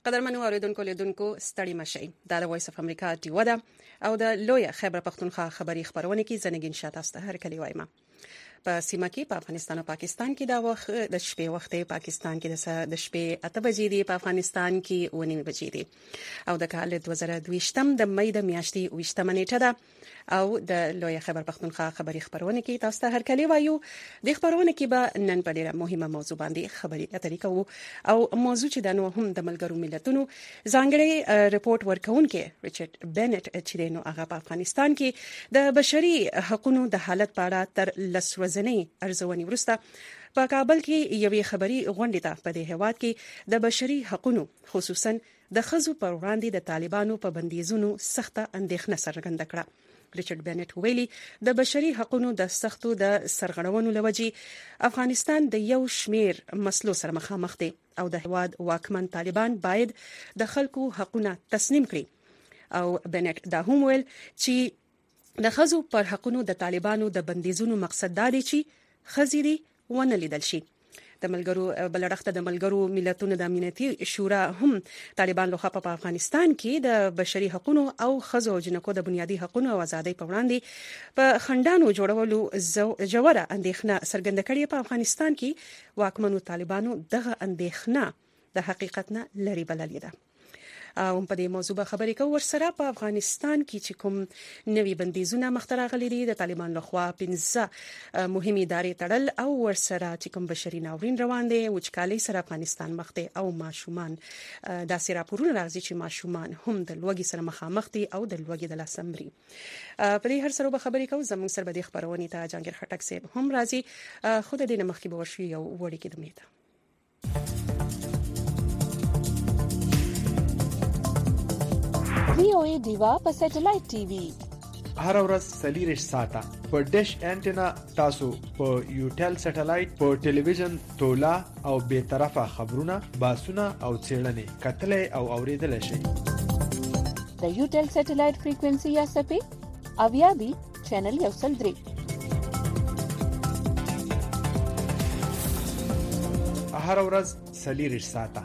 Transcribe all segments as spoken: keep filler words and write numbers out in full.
قدرمنو اوریدونکو لیدونکو ستړي مشئ دا د وایس اف امریکا ټیو ده او د لوی خیبر پختونخوا خبری خبرونه کې زنګین شاته است هر کلی وایم په سیمه کې په افغانستان او پاکستان کې دا وخت د شپې وخت پاکستان کې د شپې اته بجې دی په افغانستان کې و نیم بجې دی او د کال دوه زره دوه ویشتم د مې د میاشتې ویشتمه نیټه ده او د لوی خیبر پختونخوا خبری خبرونه کې تاسو ته هر کلی وایو د خبرونه کې به نن په ډیره مهمه موضوع باندې خبري اترې کوو او موضوع چې د نو هم د ملګرو ملتونو ځانګړي ریپورت ورکونکي ریچارډ بنټ چې نو هغه په افغانستان کې د بشري حقوقو د حالت په اړه تر لسورځنې ارزونې ورسته په کابل کې یوې خبري غونډې ته په دې هواد کې د بشري حقوقو خصوصا د خزو پر وړاندې د طالبانو په بندیزونو سخته اندېښنه څرګنده کړه ریچارډ بنټ ویلي د بشري حقوقو د سختو د سرغړونو لوجي افغانستان د یو شمیر مسلو سره مخامخ دی او د هواد واکمن طالبان باید د خلکو حقوقونه تسلیم کړي او بنټ دا هم ویل چې د خزو پر حقوقو د طالبانو د بندیزونو مقصد دا دی چې خزيري ونه لیدل شي د ملګرو بلرخته د ملګرو ملتونو د امنیتي شورا هم طالبان لخوا په افغانستان کې د بشري حقوقو او خزو او جنکو د بنیادي حقوقو او ازادۍ په وړاندې په خندانو جوړولو جوړه اندېښنه څرګنده کړې په افغانستان کې واکمنو طالبانو دغه اندېښنه د حقیقت نه لري بللې ده او په دې موضوع به خبرې کوو ورسره په افغانستان کې چې کوم نوي بندیزونه مخترع غلي دي د طالبان لخوا پنځه مهمې ادارې تړل او ورسره چې کوم بشري ناورین روان دي وچکالي سره افغانستان مخ دي او ماشومان د سراپورونو راځي چې ماشومان هم د لوګي سره مخامخ دي او د لوګي د لاسمبري په دې هر سره به خبرې کوو زموږ سره به د خبرونه ته جانګیر خټک صاحب هم راځي خود دې نه مخکې به ورشي یو وړي کې د میته وی او ای دیوا په سټلایټ ټي وي هر ورځ سلیریش ساته په ډیش انټینا تاسو په یوټل سټلایټ په ټلویزیون تولا او به طرفه خبرونه باسونه او چیرلنې کتلې او اوریدل شي د یوټل سټلایټ فریکوئنسي یا سپې اویا بي چینل یو سل درې هر ورځ سلیریش ساته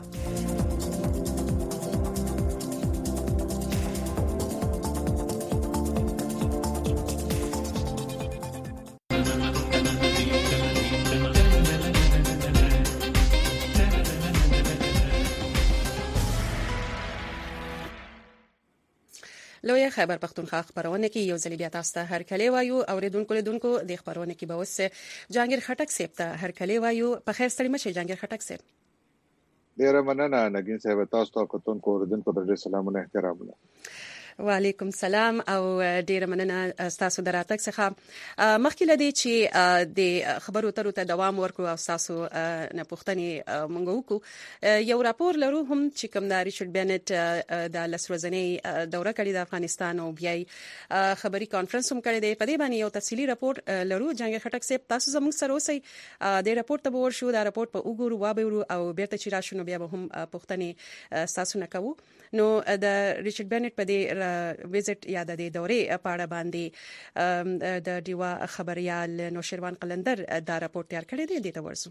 لوی خیبر پختونخوا خبرونه کې یو ځل بیا تاسو ته هر کلی وایو اوریدونکو لیدونکو د خبرونه کې به وس جانګیر خټک صاحب ته هر کلی وایو په خیر ستړي مشه جانګیر خټک صاحب ډیره مننه نګین صاحب تاسو ته کوتونکو اوریدونکو ته سلامونه احترامونه وعلیکم سلام او ډیره مننه تاسو دراتک څخه مخکې لدی چې د خبرو ترو ته دوام ورکړو او تاسو نه پوښتنې مونږ وکړو یو راپور لرو هم چې کوم د ریچارډ بنټ د لسورځنې دوره کړې د افغانستان او بیا خبري کانفرنس هم کړی دی په دې باندې یو تفصیلی راپور لرو جنګ خټک صاحب تاسو زموږ سره اوسئ د راپور ته ورشو دا راپور په وګورو وابورو او بیرته چې راشو بیا به هم پوښتنې تاسو نه کوو نو د ریچارډ بنټ په دې وزټ یا د دورې په اړه باندې د دیوا خبريال نوشیروان قلندر دا راپور تیار کړی دی د ورسو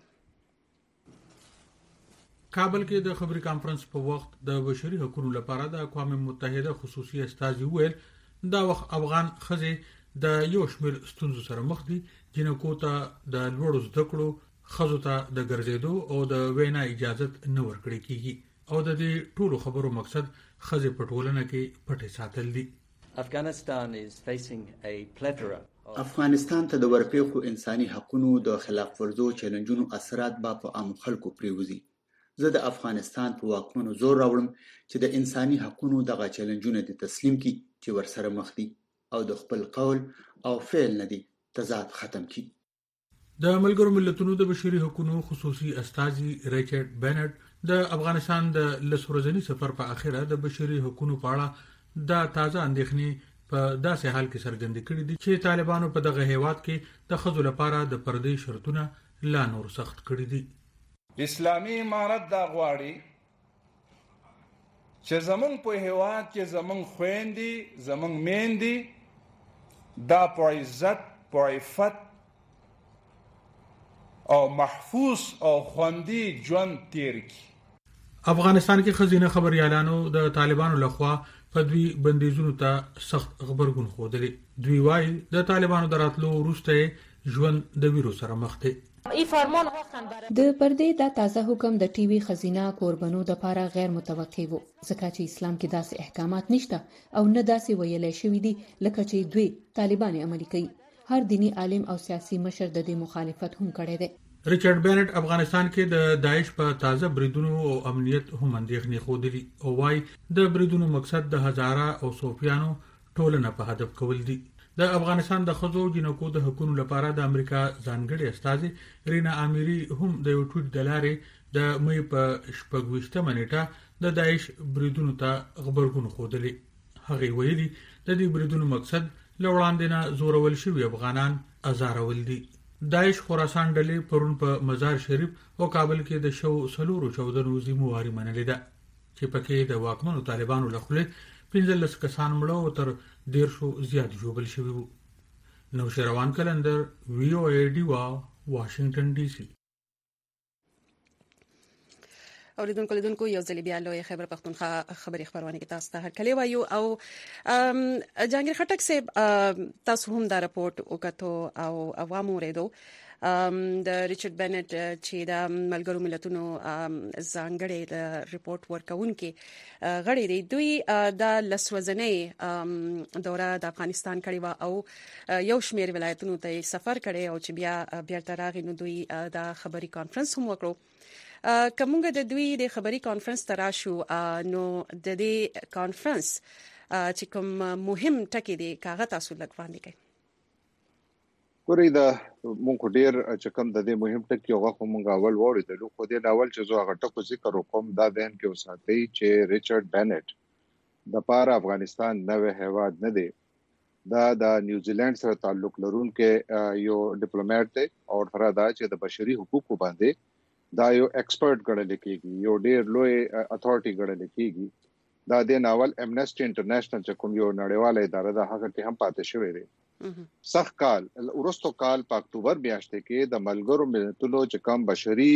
کابل کې د خبري کانفرنس په وخت د بشري حقوقو لپاره د اقوام متحده خصوصي استازي ویل دا وخت افغان خزي د یو شمېر ستونزو سره مخ دي جنکو ته د لوړو زده کړو خزو ته د ګرځېدو او د وینا اجازه نه ورکړي کیږي او د دې ټولو خبرو مقصد خزه پټولنه کې پټه ساتل دي افغانستان is facing a plethora افغانستان ته د ورپېخو انساني حقوقو د خلاف ورزو چیلنجونو اثرات با په عام خلکو پریوزي زه د افغانستان په واکمنو زور راوړم چې د انساني حقوقو دغه چیلنجونه د تسلیم کی چې ورسره مخ دي او د خپل قول او فعل نه دي تضاد ختم کی د ملګرو ملتونو د بشري حقوقو خصوصي استازي ریچارډ بنټ د افغانستان د لسورځنی سفر په اخره د بشري حقوقو په اړه د تازه اندېښنې په داسې حال کې څرګند کړي دي چې طالبانو په دغه هیواد کې د خزو لپاره د پردې شرطونه لا نور سخت کړي دي اسلامي امارت دا غواړي چې زمون په هیواد کې زمون خويندې زمون میندې دا په عزت په عفت او محفوظ او خوندي ژوند تیر کی افغانستان کې خزینه خبريالانو د طالبانو لخوا په دوی بندیزونو ته سخت خبرګون خوده. دوی وايي د طالبانو دراتلو وروسته ژوند د ویرو سره مخ دی. د پردې دا تازه حکم د ټي وي خزینه قربانو د لپاره غیر متوقع وو ځکه چې اسلام کې داسې احکامات نشته او نه داسې ویلای شوی دي لکه چې دوی طالبان عملي کوي. هر دینی عالم او سیاسي مشر د دې مخالفت هم کړی دی. ریچارډ بینټ افغانستان کې د داعش په تازه بریدونو او امنیت هم اندېښنې خوده او وايي د بریدونو مقصد د هزاره او صوفیانو ټولنه په هدف کول دي. د افغانستان د خزو جنکو د حقوقو لپاره د امریکا ځانګړي استاذ رینا اميري هم د یو ټویټ د لارې د مې په شپږویشتمه نیټه د داعش بریدونو ته خبرګون خوده. هغه ویلي د دې بریدونو مقصد لوړاندې نه زورول شوی افغانان ازارول دي. داعش خراسان ډلې پرون په مزار شریف او کابل کې د شو سلورو چودنو زمواري منلې ده چې پکې د واکمنو طالبانو لخوا پنځلس کسان مړه او تر ډیر شو زیات جوړل شوی وو. نو شروان کلندر وی او ای ډی وا واشنگټن ډي سي. اوریدونکو لیدونکو یو ځل بیا لوی خبر پښتونخوا خبري خبرونه کې تاسو ته هرکلی وایو او جهانگیر خټک صاحب تاسو هم دا راپورټ وکړو او عوامو ریدو د ریچارډ بینټ چې د ملګرو ملتونو ځانګړي د ریپورت ورکوونکي غړي دي. دوی د لسوځنې دوره د افغانستان کړي وا او یو شمیر ولایتونو ته سفر کړي او چې بیا بیرته راغی نو دوی د خبري کانفرنس هم وکړو. کومګه د دوی د خبري کانفرنس تراشو نو د دې کانفرنس چې کوم مهم ټکی دی کاغه تاسو لګوان دي کوي. ګورې دا مونږ ډیر چې کوم د دې مهم ټکی هغه مونږ اول وریدلو خو دې اول چې زه هغه ټکو ذکر وکم دا دین کې وساتئ چې ریچارډ بینټ د پاره افغانستان نوې هیواد نه دی. دا د نیوزیلند سره تعلق لرونکي یو ډیپلوماټ دی او فرا دا چې د بشري حقوقو باندې دا یو ایکسپرت ګڼل کېږي یو ډیر لوی اتھارټي ګڼل کېږي. دا د ناول امنیسټي انټرنیشنل چې کوم یو نړیواله اداره ده هغه کې هم پاتې شوی دی. سخت کال ورستو کال په اکتوبر میاشت کې د ملګرو ملتونو چې کوم بشري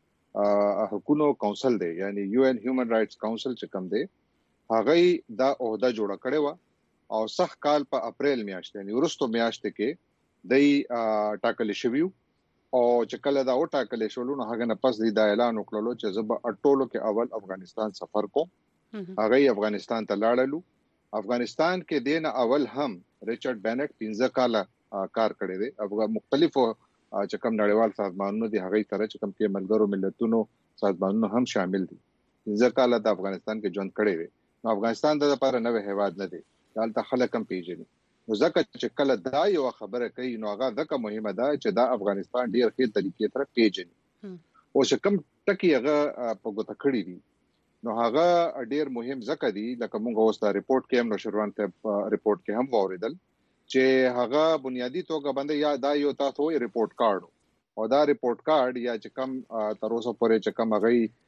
حقوقو کونسل دی یعنی یو ان هیومن رائټس کونسل چې کوم دی هغه دا عہده جوړ کړی و او سخت کال په اپریل میاشت یعنی ورستو میاشت کې د ټاکل شوی او چې کله دا او ټاکل شول نو هغه نه پس د اعلان وکړلو چې زب اټولو کې اول افغانستان سفر کوم. هغه افغانستان ته لاړلو. افغانستان کې دین اول هم ریچارډ بینټ پنځه کال کار کړی دی. افغان مختلفو چې کوم نړیوال سازمانونو دي هغه سره چې کوم کې ملګرو ملتونو سازمانونو هم شامل دي. پنځه کال د افغانستان کې ژوند کړی دی. نو افغانستان د لپاره نوې هیواد نه دی. دلته خلک هم پیژني. نو ځکه چې کله دا یو خبره کوي نو هغه ځکه مهمه ده چې دا افغانستان ډیر ښه طریقې سره پیژني. او چې کوم ټکی هغه په ګوته کړی دي نو هغه ډیر مهم ځکه دی لکه موږ اوس دا ریپورت کې هم نو شروان ته ریپورت کې هم وریدل چې هغه بنیادی توګه باندې یا دا یو تاسو یې ریپورت کارت او دا ریپورت کارت یا چې کوم تر اوسه پورې چې کوم هغه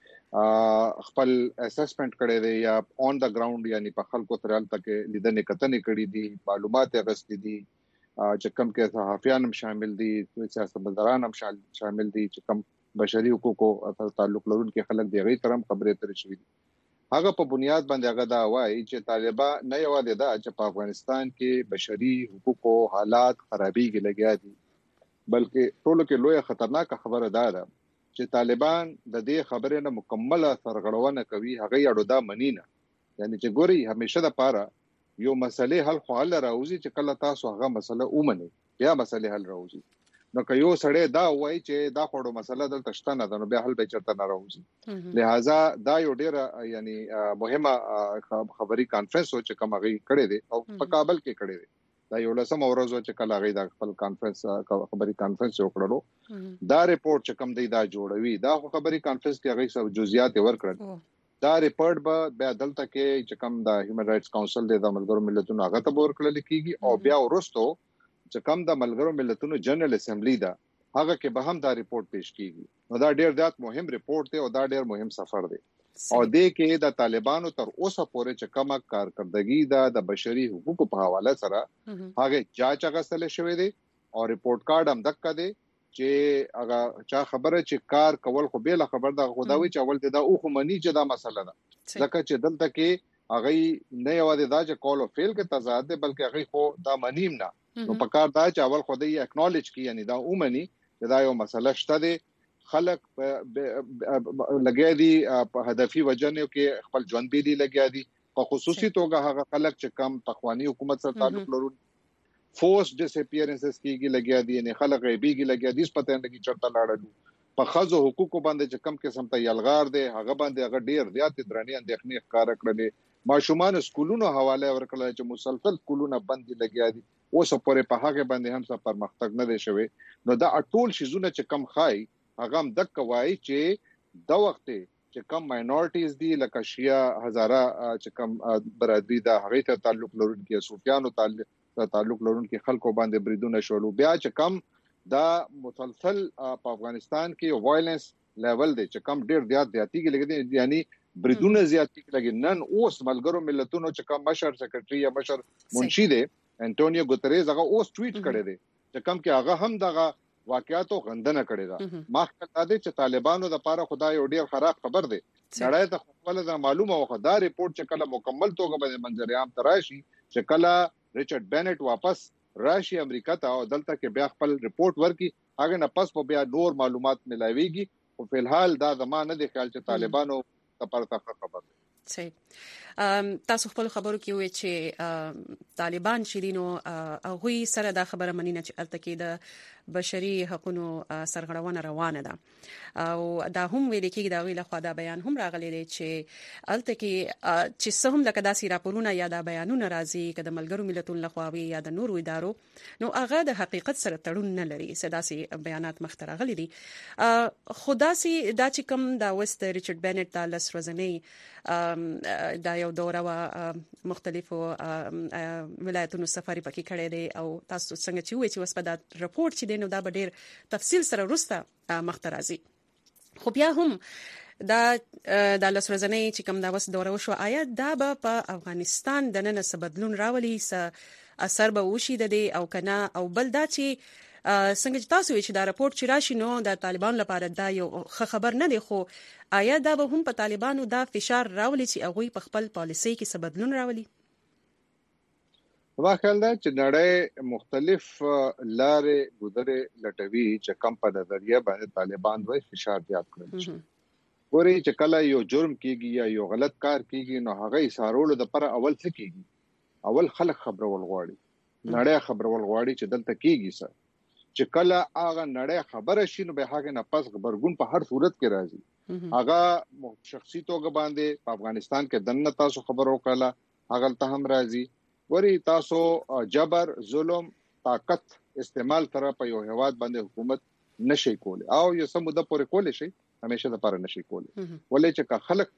خپل اسسمنت کړي دي یا اون د ګراوند یعنی په خلکو ترال تک لیدنې کتنې کړي دي معلومات غوښتي دي چې کوم کې صحافیان هم شامل دي سیاستمداران هم شامل دي چې کوم بشري حقوقو سره تعلق لرونکي خلک دی غي ترم خبرې ترې شوې دي هغه په بنیاد باندې هغه دا وایي چې طالبان نه یوازې دا چې په افغانستان کې بشري حقوقو حالات خرابېږي لګیا دي بلکې ټولو کې لوی خطرناک خبره ده چې طالبان د دې خبرې نه مکمله سرغړونه کوي هغه یړو دا منینه یعنی چې ګوري همیشه د پاره یو مسلې حل خو حل راوځي چې کله تاسو هغه مسله ومني بیا مسلې حل راوځي نو که یو سړی دا وایي چې دا خورو مسله دلته شته نه ده نو بیا حل به چرته نه راوځي لہذا دا یو ډیر یعنی مهمه خبري کانفرنس او چې کوم هغه کړي دي او په کابل کې کړي دي دا یو لسم ورځ چې کله هغه د خپل کانفرنس خبري کانفرنس وکړلو دا ریپورت چې کوم دی دا جوړوي دا خبري کانفرنس کې هغه سب جزئیات ورکړل دا ریپورت به بیا دلته کې چې کوم د هیومن رائټس کونسل د ملګرو ملتونو هغه ته ورکړل کیږي او بیا ورستو چې کوم د ملګرو ملتونو جنرال اسمبلی دا هغه کې به هم دا ریپورت پیش کیږي نو دا ډیر ډیر مهم ریپورت دی او دا ډیر مهم سفر دی او دې کې د طالبانو تر اوسه پورې چې کومه کارکردګي ده د بشري حقوقو په حواله سره هغه جاچ غسل شوې دي او ریپورت کارت هم دک دی چې هغه چا خبره چې کار کول خو به خبر دا خداوي چې اول دا او خو منی چې دا مسله ده ځکه چې دلته کې هغه نه یوازې دا چې کال او فیل کې تضاد ده بلکې هغه خو دا منیم نه نو پکار دا چې اول خو دې اکنالج کی یعنی دا اومني دا یو مسله شته ده خلک لګیا دي په هدفي وجنه کې خپل ژوند به دي لګیا دي په خصوصي توګه هغه خلک چې کم تخوانی حکومت سره تعلق لري فورس ډیس اپیرنسز کیږي لګیا دي نه خلک غیبیږي لګیا دي پته نه کی چرته لاړل په خزو حقوقو باندې چې کم قسم ته یلغار دي هغه باندې هغه ډیر زیات درنی اندېخنې ښکار کړل ماشومان سکولونو حواله ورکړل چې مسلسل سکولونه بند لګیا دي اوس پورې په هغه باندې هم څه پرمختګ نه دی شوی نو دا ټول شیزونه چې کم خای هغه هم دک وای چې د وخت چې کم ماینورټیز دي لکه شیا هزاره چې کم برادری دا هغه ته تعلق لرونکي صوفیانو تعلق تعلق لرونکي خلکو باندې بریدونه شول بیا چې کم دا مسلسل په افغانستان کې وایلنس لیول دی چې کم ډیر زیات زیاتیږي لګي یعنی بریدونه زیاتیږي لګي نن اوس ملګرو ملتونو چې کم مشر سیکریټري یا مشر منشي دی انټونیو ګوتریز هغه اوس ټویټ کړی دی چې کم کې هغه هم دغه واقعیاتو غندنه کړی دا مخکې دا دی چې طالبانو د پاره خدای یو ډیر خراب خبر دی نړۍ ته خپل دا معلومه وخت دا ریپورت چې کله مکمل توګه باندې منظر عام تراشي چې کله ریچارډ بینټ واپس راشي امریکا ته او دلته کې بیا خپل ریپورت ورکي هغه نه پس په بیا نور معلومات ملاويږي او په الحال دا زمانه د خیال چې طالبانو لپاره تاسو خبر دی صحیح تاسو خپل خبرو کې وی چې طالبان شیرینو هغه سره دا خبره منینه چې الته کې د بشري حقوقو سرغړونه روانه ده او دا هم ویل کېږي دا ویل خو دا بیان هم راغلی دی چې الته کې چې څه هم لکه داسې راپورونه یا دا بیانونه راځي کله ملګرو ملتونو لخوا وی یا د نورو ادارو نو هغه د حقیقت سره تړون نه لري سداسي بیانات مختره غلي دي خداسي دا چې کوم دا وست ریچارډ بینټ د لس ورځې دا یو دوره وا مختلفو ولایتونو سفر پکې کړی دی او تاسو څنګه چې وایي چې وسپدا رپورت چې نو دا به ډیر تفصیل سره وروسته مخترازي خو بیا هم دا د لسرزنې چې کوم دا وس دوره وشو آیا دا به په افغانستان د نن څه بدلون راولي څه اثر به وشي د دې او کنه او بل دا چې څنګه چې تاسو چې دا رپورت چې راشي نو د طالبان لپاره دا یو خبر نه دی خو آیا دا به هم په طالبانو دا فشار راولي چې هغه په خپل پالیسي کې څه بدلون راولي ما خیال ده چې نړۍ مختلف لارې ګذرې لټوي چې کم په نظریه باندې طالبان دوی فشار زیات کړي ګوري چې کله یو جرم کیږي یا یو غلط کار کیږي نو هغه ایثارولو د پر اول څه کیږي اول خلک خبرول غواړي نړۍ خبرول غواړي چې دلته کیږي څه چې کله هغه نړۍ خبره شي نو به هغه نه پس خبرګون په هر صورت کې راځي هغه شخصي توګه باندې په افغانستان کې دنه تاسو خبرو کړه هغه ته هم راځي وري تاسو جبر ظلم طاقت استعمال تر په یو هواد باندې حکومت نشي کولای او یو سم د پورې کولای شي همیشه د پاره نشي کولای ولې چې خلک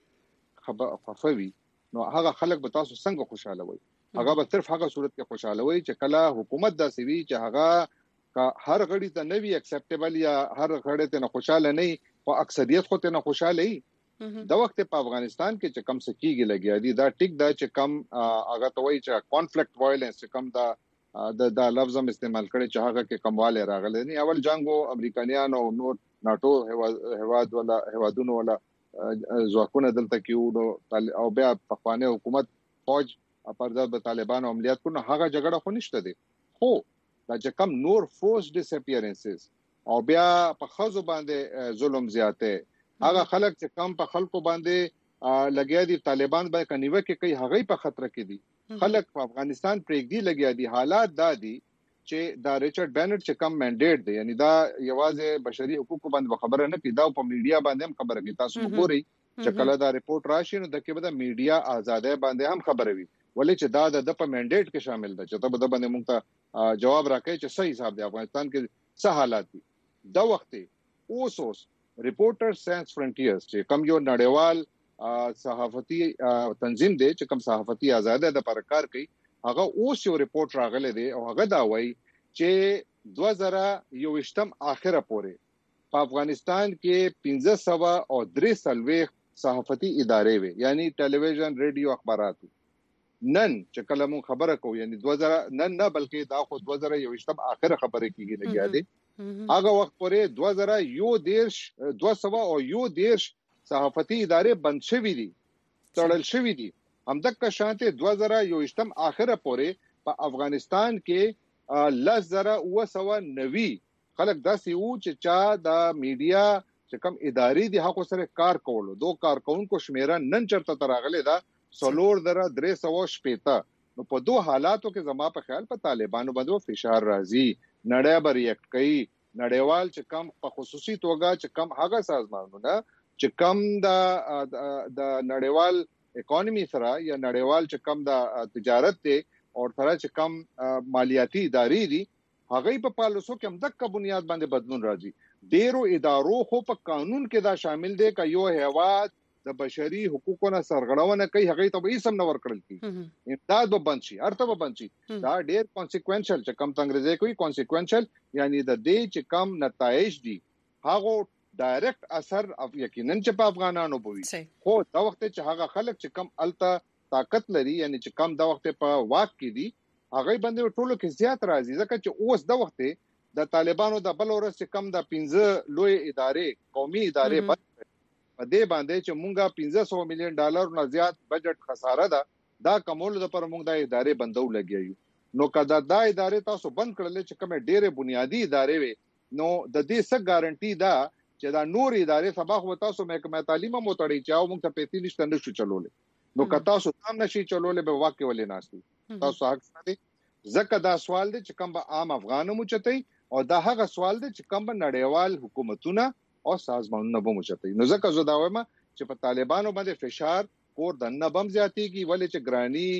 خفوي نو هغه خلک به تاسو څنګه خوشاله وي هغه به صرف هغه صورت کې خوشاله وي چې کله حکومت داسې وي چې هغه هر غړي ته نوی اکسپټیبل یا هر غړي ته خوشاله نه او اکثریت خو ته نه خوشاله وي د وخت په افغانستان کې چې کم سکیږي لګیا دي دا ټیک دا چې کم هغه ته وایي چې کانفلیکټ وایلنس چې کم دا د د لفظ هم استعمال کړي چې هغه کې کمواله راغلي نه اول جنگو امریکایانو او نور ناتو هواد ولا هوادونو ولا ځواکونه دلته کې او بیا په خوانه حکومت فوج پرځ د طالبانو عملیات کو نه هغه جګړه خو نشته دي خو دا چې کم نور فورس ډیس اپیرنسز او بیا په خزو باندې ظلم زیاته هغه خلک چې کم په خلکو باندې لګیا دي طالبان به کنيوه کې کوي هغه په خطر کې دي خلک په افغانستان پرېږدي لګیا دي حالات دا دي چې دا ریچارډ بینټ چې کم منډیټ دی یعنی دا یوازې بشري حقوقو باندې خبره نه کوي دا په میډیا باندې هم خبره کوي تاسو وګورئ چې کله دا ریپورت راشي نو د کې به د میډیا آزادۍ باندې هم خبره وي ولې چې دا د په منډیټ کې شامل ده چې ته به باندې موږ ته جواب راکړي چې صحیح حساب دی افغانستان کې څه حالات دي دا وخت اوس اوس ریپورټر ساينس فرنټیرز چې کوم یو نړیوال صحافتي تنظیم دی چې کوم صحافتي آزادۍ د پر کار کوي هغه اوس یو ریپورت راغلی دی او هغه دا وایي چې دوه زره یوویشتم اخره پورې په افغانستان کې پنځه سوه او درې څلوېښت صحافتي ادارې وي یعنی ټلویزیون ریډیو اخبارات نن چې کله مون خبره کوو یعنی دوه زره نن نه بلکې دا خو دوه زره یوویشتم اخره خبره کیږي لګیا دي هغه وخت پورې دوه زره یو دیرش دوه سوه او یو دیرش صحافتي ادارې بند شوې دي تړل شوې دي همدغه شانته دوه زره یو اشتم اخره پورې په افغانستان کې لس زره اوه سوه نوي خلک داسې وو چې چا د میډیا چې کوم ادارې دي هغه سره کار کولو دوه کارکونکو شمیره نن چرته تراغله دا سلور درا درې سو شپېته نو په دوه حالاتو کې زما په خیال په طالبانو باندې فشار راځي نړۍ به ریاکټ کوي نړیوال چې کم په خصوصي توګه چې کم هغه سازمانونه چې کم د د نړیوال اکانومي سره یا نړیوال چې کم د تجارت ته او سره چې کم مالیاتي ادارې دي هغه په پالیسو کې هم د بنیاد باندې بدلون راځي ډیرو ادارو خو په قانون کې دا شامل دي چې یو هیواد د بشري حقوقو نه سرغړونه کوي هغه ته به اسم نه ورکړل کی امداد به بند شي ارته به بند شي دا ډیر کانسیکوئنشل چې کم څنګه کوي کانسیکوئنشل یعنی د دې چې کم نتایج دي هغه ډایرکټ اثر یقینا چې په افغانانو بوي خو دا وخت چې هغه خلک چې کم الته طاقت لري یعنی چې کم دا وخت په واک کې دي هغه باندې ټولو کې زیات راځي ځکه چې اوس دا وخت د طالبانو د بل ورځ چې کم د پنځه لوی ادارې قومي ادارې په دې باندې چې مونږه پنځه سوه میلیون ډالر نه زیات بجټ خساره ده دا کومول د پر مونږ د ادارې بندو لګیایو نو کدا دا ادارې تاسو بند کړل چې کومه ډېره بنیادی ادارې وي نو د دې څه ګارانټي ده چې دا نور ادارې سبا خو تاسو محکمه تعلیم مو تړي چاو مونږ ته پیسې نشته نشو چلولې نو کتا تاسو هم نشي چلولې به واقع ولې ناشتي تاسو حق ساتي ځکه دا سوال دی چې کوم به عام افغانو مو چتای او دا هغه سوال دی چې کوم به نړیوال حکومتونه او سازمانونه به مو چتای نو ځکه زه دا وایم چې په طالبانو باندې فشار کور د نه بم زیاتیږي ولې چې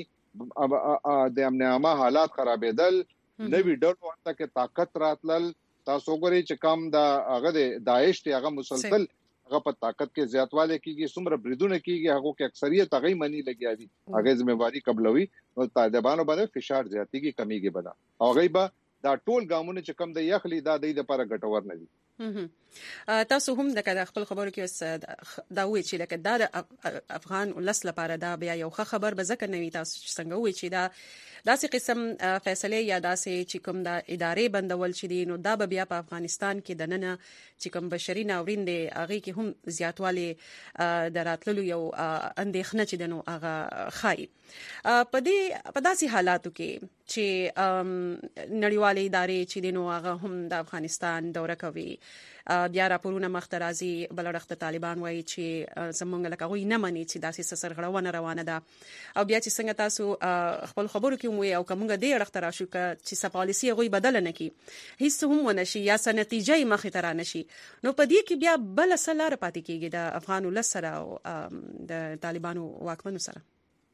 ګرانی د امن عامه حالات خرابېدل نوی ډول ورته کې طاقت راتلل تاسو ګورئ چې کوم د هغه د داعش ته هغه مسلسل هغه په طاقت کې زیاتواله کیږي څومره بریدونه کیږي هغه کې اکثریت هغه منی لګیا دي هغه ځمېواري قبلوي او طالبانو باندې فشار زیاتیږي کمیږي بنا هغه به دا ټول ګامونه چې کم د یخلی دا د لپاره ګټور نه دي تاسو هم د خپل خبرو کې دا وی چې لکه دا د افغان ولس لپاره دا بیا یو ښه خبر به ځکه نوي تاسو څنګه وی چې دا داسې قسم فیصله یا داسې چې کوم د ادارې بندول شي دي نو دا به بیا په افغانستان کې د نن چې کوم بشري ناورین دی هغه کې هم زیاتواله دراتلو یو اندېښنه چې دنو هغه خای په دې په داسې حالاتو کې چې نړیوالې ادارې چې دنو هغه هم د افغانستان دوره کوي بیا راپورونه مخترازي بلړخت طالبان وایي چې زمونږ لکه غوي نه مني چې داسې سرغړونه روانه ده او بیا چې څنګه تاسو خپل خبرو کې مو او کومه دې اړخ راشو چې س پالیسي غوي بدل نه کی هیڅ هم ونشي یا س نتیجه مخې ته را نشي نو په دې کې بیا بل سلار پاتې کیږي د افغان ولسره او د طالبانو واکمنو سره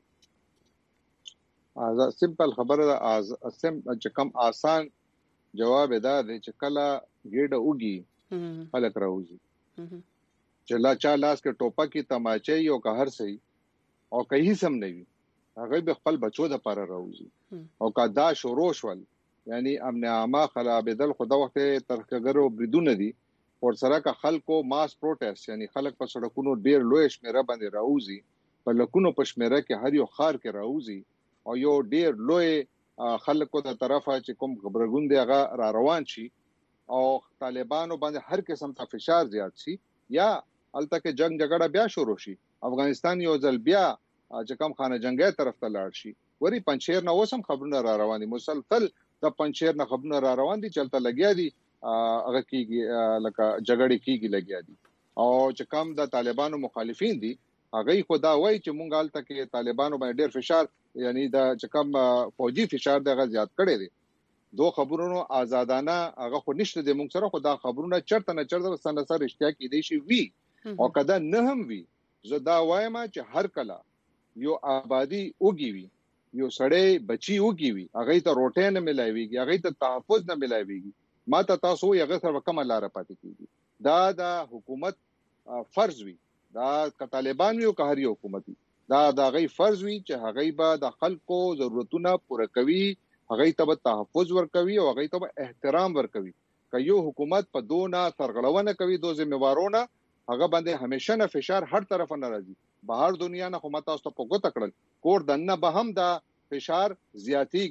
ا سمپل خبره از سم چې کم آسان جواب دا دی چې کله ګډه وږي خلک راوځي چې لا چا لاس کې ټوپک تماچې یو که هر سي او کہیں سم نه وي هغه به خپل بچو د پاره راوځي او کا دا شروع شول یعنی امن عامه خرابېدل خدا وخت ترکګرو بریدونه دي اور سره کا خلکو ماس پروټیست یعنی خلک په سړکونو ډیر لوی شمیره باندې راوځي په لکونو په شمیره کې هر یو خار کې راوځي او یو ډیر لوی خلکو د طرفه چې کوم خبرګون دی هغه را روان شي او طالبانو باندې هر قسم ته فشار زیات شي یا الته کې جنگ جګړه بیا شروع شي افغانستان یو ځل بیا چې کوم خانه جنگي طرف ته لاړ شي وری پنځیر نه وسم خبرونه را روان دي مسلسل د پنځیر نه خبرونه را روان دي چلته لګیا دي هغه کیږي لکه جګړه کیږي لګیا دي او چې کوم د طالبانو مخالفین دي هغه خدا وایي چې مونږ الته کې طالبانو باندې ډیر فشار یعنی د چې کوم فوجي فشار دغه زیات کړي دي دو خبرونو آزادانه هغه خو نشته د موږ سره خدا خبرونه چرته نه چرته سن سره اشتیا کې دي شي وی او کدا نه هم وی زه دا وایم چې هر کله یو آبادی اوږي وي یو سړی بچي اوږي وي هغه ته روټه نه ملایويږي هغه ته تحفظ نه ملایويږي ما ته تاسو یې هغه سره کومه لار پاتې کیږي دا د حکومت فرض وي دا ک طالبان یو که هر یو حکومت دا د غي فرض وي چې هغه به د خلکو ضرورتونه پوره کوي هغه ته تحفظ ورکوي او هغه ته احترام ورکوي که یو حکومت په دوه سرغړونه کوي دوه ذمہوارونه هغه باندې همیشه نه فشار هر طرف نه راځي بهر دنیا نه حکومت تاسو په ګوت کړل کور دنه به هم دا فشار زیاتیږي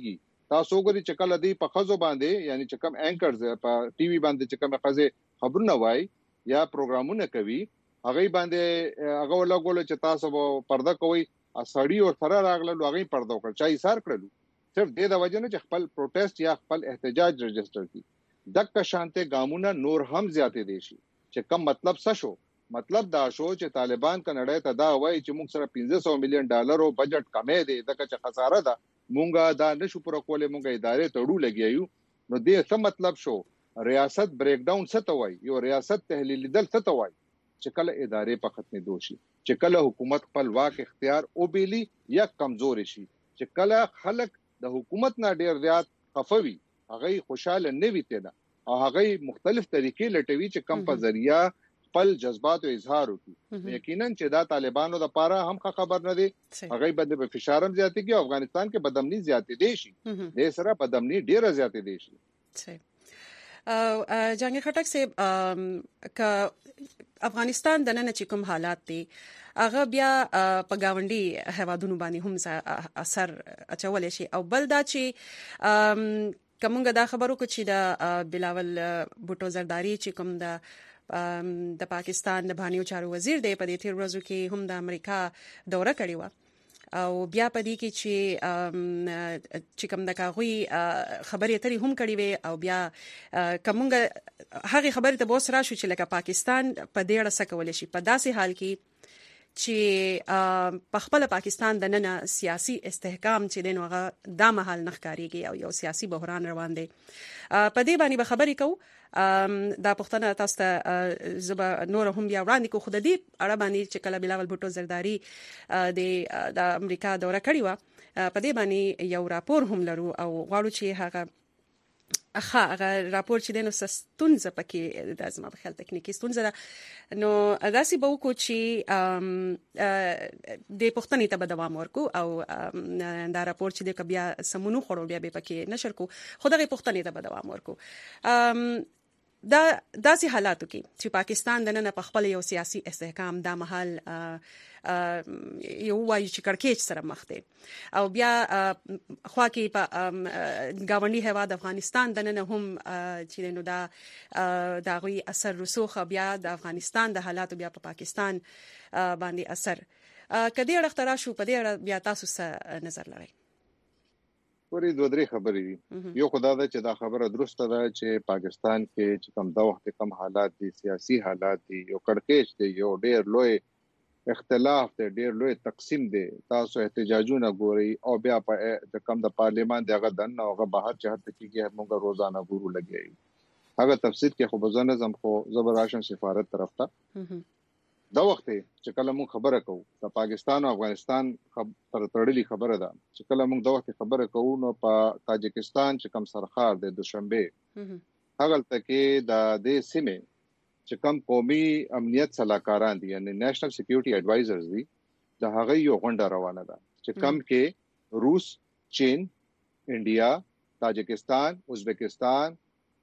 تاسو ګوري چې کله دی په خزو باندې یعنی چې کوم اینکرز په ټي وي باندې چې کوم خزه خبرونه وای یا پروګرامونه کوي هغه باندې هغه لګول چې تاسو پرده کوي اسړی او سره راغله هغه پرده وکړ چا یې سار کړلو صرف د دې وجه نه چې خپل پروټیسټ یا خپل احتجاج رجسٹر کی دغه شانته ګامونه نور هم زیاتې دي شي چې کوم مطلب څه شو مطلب دا شو چې طالبان کنړې ته دا وایي چې موږ سره پنځه سوه میلیون ډالرو بجټ کمې دي دغه چې خساره ده مونږه دا نشو پر کولې مونږه ادارې ته ډو لګیایو نو دې څه مطلب شو ریاست بریک ډاون څه ته وایي یو ریاست تحلیل دل څه ته وایي چې کله ادارې په ختمې دوشي چې کله حکومت خپل واک اختیار او بیلی یا کمزور شي چې کله خلک د حکومت نه ډیر زیات خفوي هغه خوشاله نه وي ته او هغه مختلف طریقې لټوي چې کم په ذریعہ خپل جذبات او اظهار وکړي یقینا چې دا طالبانو د پاره هم خبر نه دي هغه بده په فشارم زیاتې کې افغانستان کې بدامنی زیاتې دي شي د سره بدامنی ډیره زیاتې دي شي صحیح او جنگي خټک سے ک افغانستان د نن چې کوم حالات دي هغه بیا په گاونډي هوادونو باندې هم اثر اچول شي او بل دا چې کومه دا خبرو کو چې د بلاول بوټو زرداری چې کوم د د پاکستان د بهرنیو چارو وزیر دی په دې تیر ورځو کې هم د امریکا دوره کړې و او بیا په دې کې چې چې کوم د کاغوي خبرې اترې هم کړې وي او بیا کومه هغه خبرې ته بوس راشو چې لکه پاکستان په دې اړه څه کول شي په داسې حال کې چې په خپل پاکستان د نن سیاسي استحکام چې دین وغه د مهال نخکاریږي او یو سیاسي بحران روان دی په دې باندې به خبرې کوو دا پښتنه تاسو ته زبا نور هم بیا وړاندې کو خود دې اړه باندې چې کله بلاول بوټو زرداری د د امریکا دوره کړې و په دې باندې یو راپور هم لرو او غواړو چې هغه اخا هغه راپور چې دنو سستونزه پکې د ازما په خیال تکنیکی ستونزه نو داسې به وکړو چې د پښتنې ته به دوام ورکو او دا راپور چې د بیا سمونو خورو بیا به پکې نشر کو خدای پښتنې ته به دوام ورکو دا داسې حالاتو کې چې پاکستان د نن په خپل یو سیاسي استحکام د محل یو وایي چې کړکېچ سره مخ دي او بیا خو کې په گاونډي هواد افغانستان د نن هم چې نو دا د غوي اثر رسوخ بیا د افغانستان د حالاتو بیا په پاکستان باندې اثر کدی اړه شو په دې اړه بیا تاسو څه نظر لرئ پوری دوه درې خبرې دي یو خدای دا چې دا خبره درسته ده چې پاکستان کې چې کم دا وخت کم حالات دي سیاسي حالات دي یو کړکېچ دی یو ډېر لوی اختلاف دی ډېر لوی تقسیم دی تاسو احتجاجونه ګوري او بیا په کم د پارلیمان دغه دن او هغه بهر جهت کې موږ روزانه ګورو لګي هغه تفسیر کې خو بزنه زم خو زبراشن سفارت طرف ته دا وخت چې کله موږ خبره کوو د پاکستان او افغانستان پر تړلې خبره ده چې کله موږ دا وخت خبره کوو نو په تاجکستان چې کم سرخار د دوشنبه هغه تکي د دې سیمه چې کم قومي امنیت صلاحکاران دي یعنی نېشنل سکیورټي اډوایزرز دي د هغه یو غونډه روانه ده چې کم کې روس چین انډیا تاجکستان ازبکستان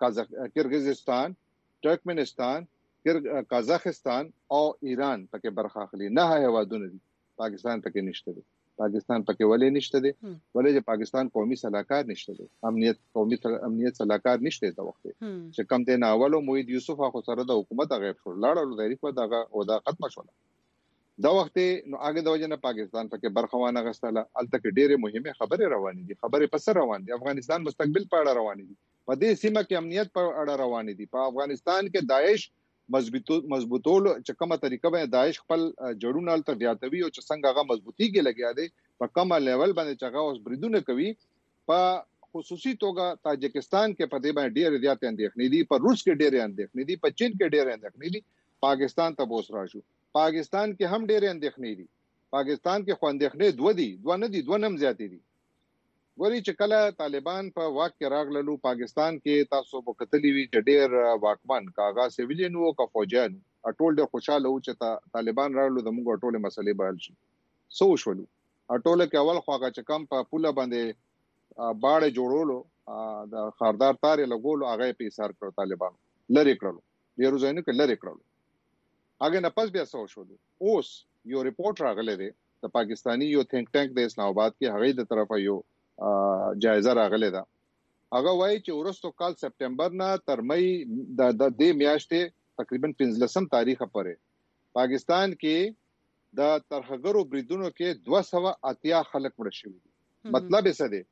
قزاقستان ترکمنستان قزاقستان او ایران پکې برخه اخلي نه هوادونه دي پاکستان پکې نشته دي پاکستان پکې ولې نشته دي ولې چې پاکستان قومي صلاحکار نشته دي امنیت قومي امنیت صلاحکار نشته دا وخت چې کم دین اولو موید یوسف خو سره د حکومت غیب شو لاړو د ریکو دغه او دا ختم شول دا وخت نو هغه د وجنه پاکستان پکې برخه وانه غستله الته کې ډېره مهمه خبره روانه دي خبره پس روان دي افغانستان مستقبل په اړه روانه دي په دې سیمه کې امنیت په اړه روانه دي په افغانستان کې داعش مضبوطو مضبوطول چې کومه طریقه باندې داعش خپل جوړونه تل زیاتوي او چې څنګه هغه مضبوطی کې لګیا دي په کومه لیول باندې چې هغه اوس بریدونه کوي په خصوصي توګه تاجکستان کې په دې باندې ډېر زیات اندېښنې دي په روس کې ډېر اندېښنې دي په چین کې ډېر اندېښنې دي پاکستان ته بوس راشو پاکستان کې هم ډېر اندېښنې دي پاکستان کې خو اندېښنې دوه دي دوه نه دي دوه نم زیات دي ګوري چې کله طالبان په واک کې راغللو پاکستان کې تاسو په کتلی وی چې ډېر واکمن کاغا سیویلین وو کا فوجان ټول د خوشاله و چې طالبان راغلو د موږ ټوله مسلې به حل شي سو شولو ټوله کې اول خواګه چې کم په پوله باندې باړې جوړولو د خاردار تارې لګولو هغه په ایثار کړو طالبان لری کړلو ډیرو ځایونو کې لری کړلو هغه نه پس بیا سو شولو اوس یو ریپورت راغلی دی د پاکستانی یو تھنک ټانک د اسلام آباد کې هغه د طرفه یو جایزه راغله ده. هغه وایي چې ورستو کال سپټمبر نه تر مې د د دې میاشتې تقریبا پنځلسم تاریخ پورې پاکستان کې د ترهګرو بریدونو کې دوه سوه اتیا خلک مړ شوي دي. مطلب یې څه دی؟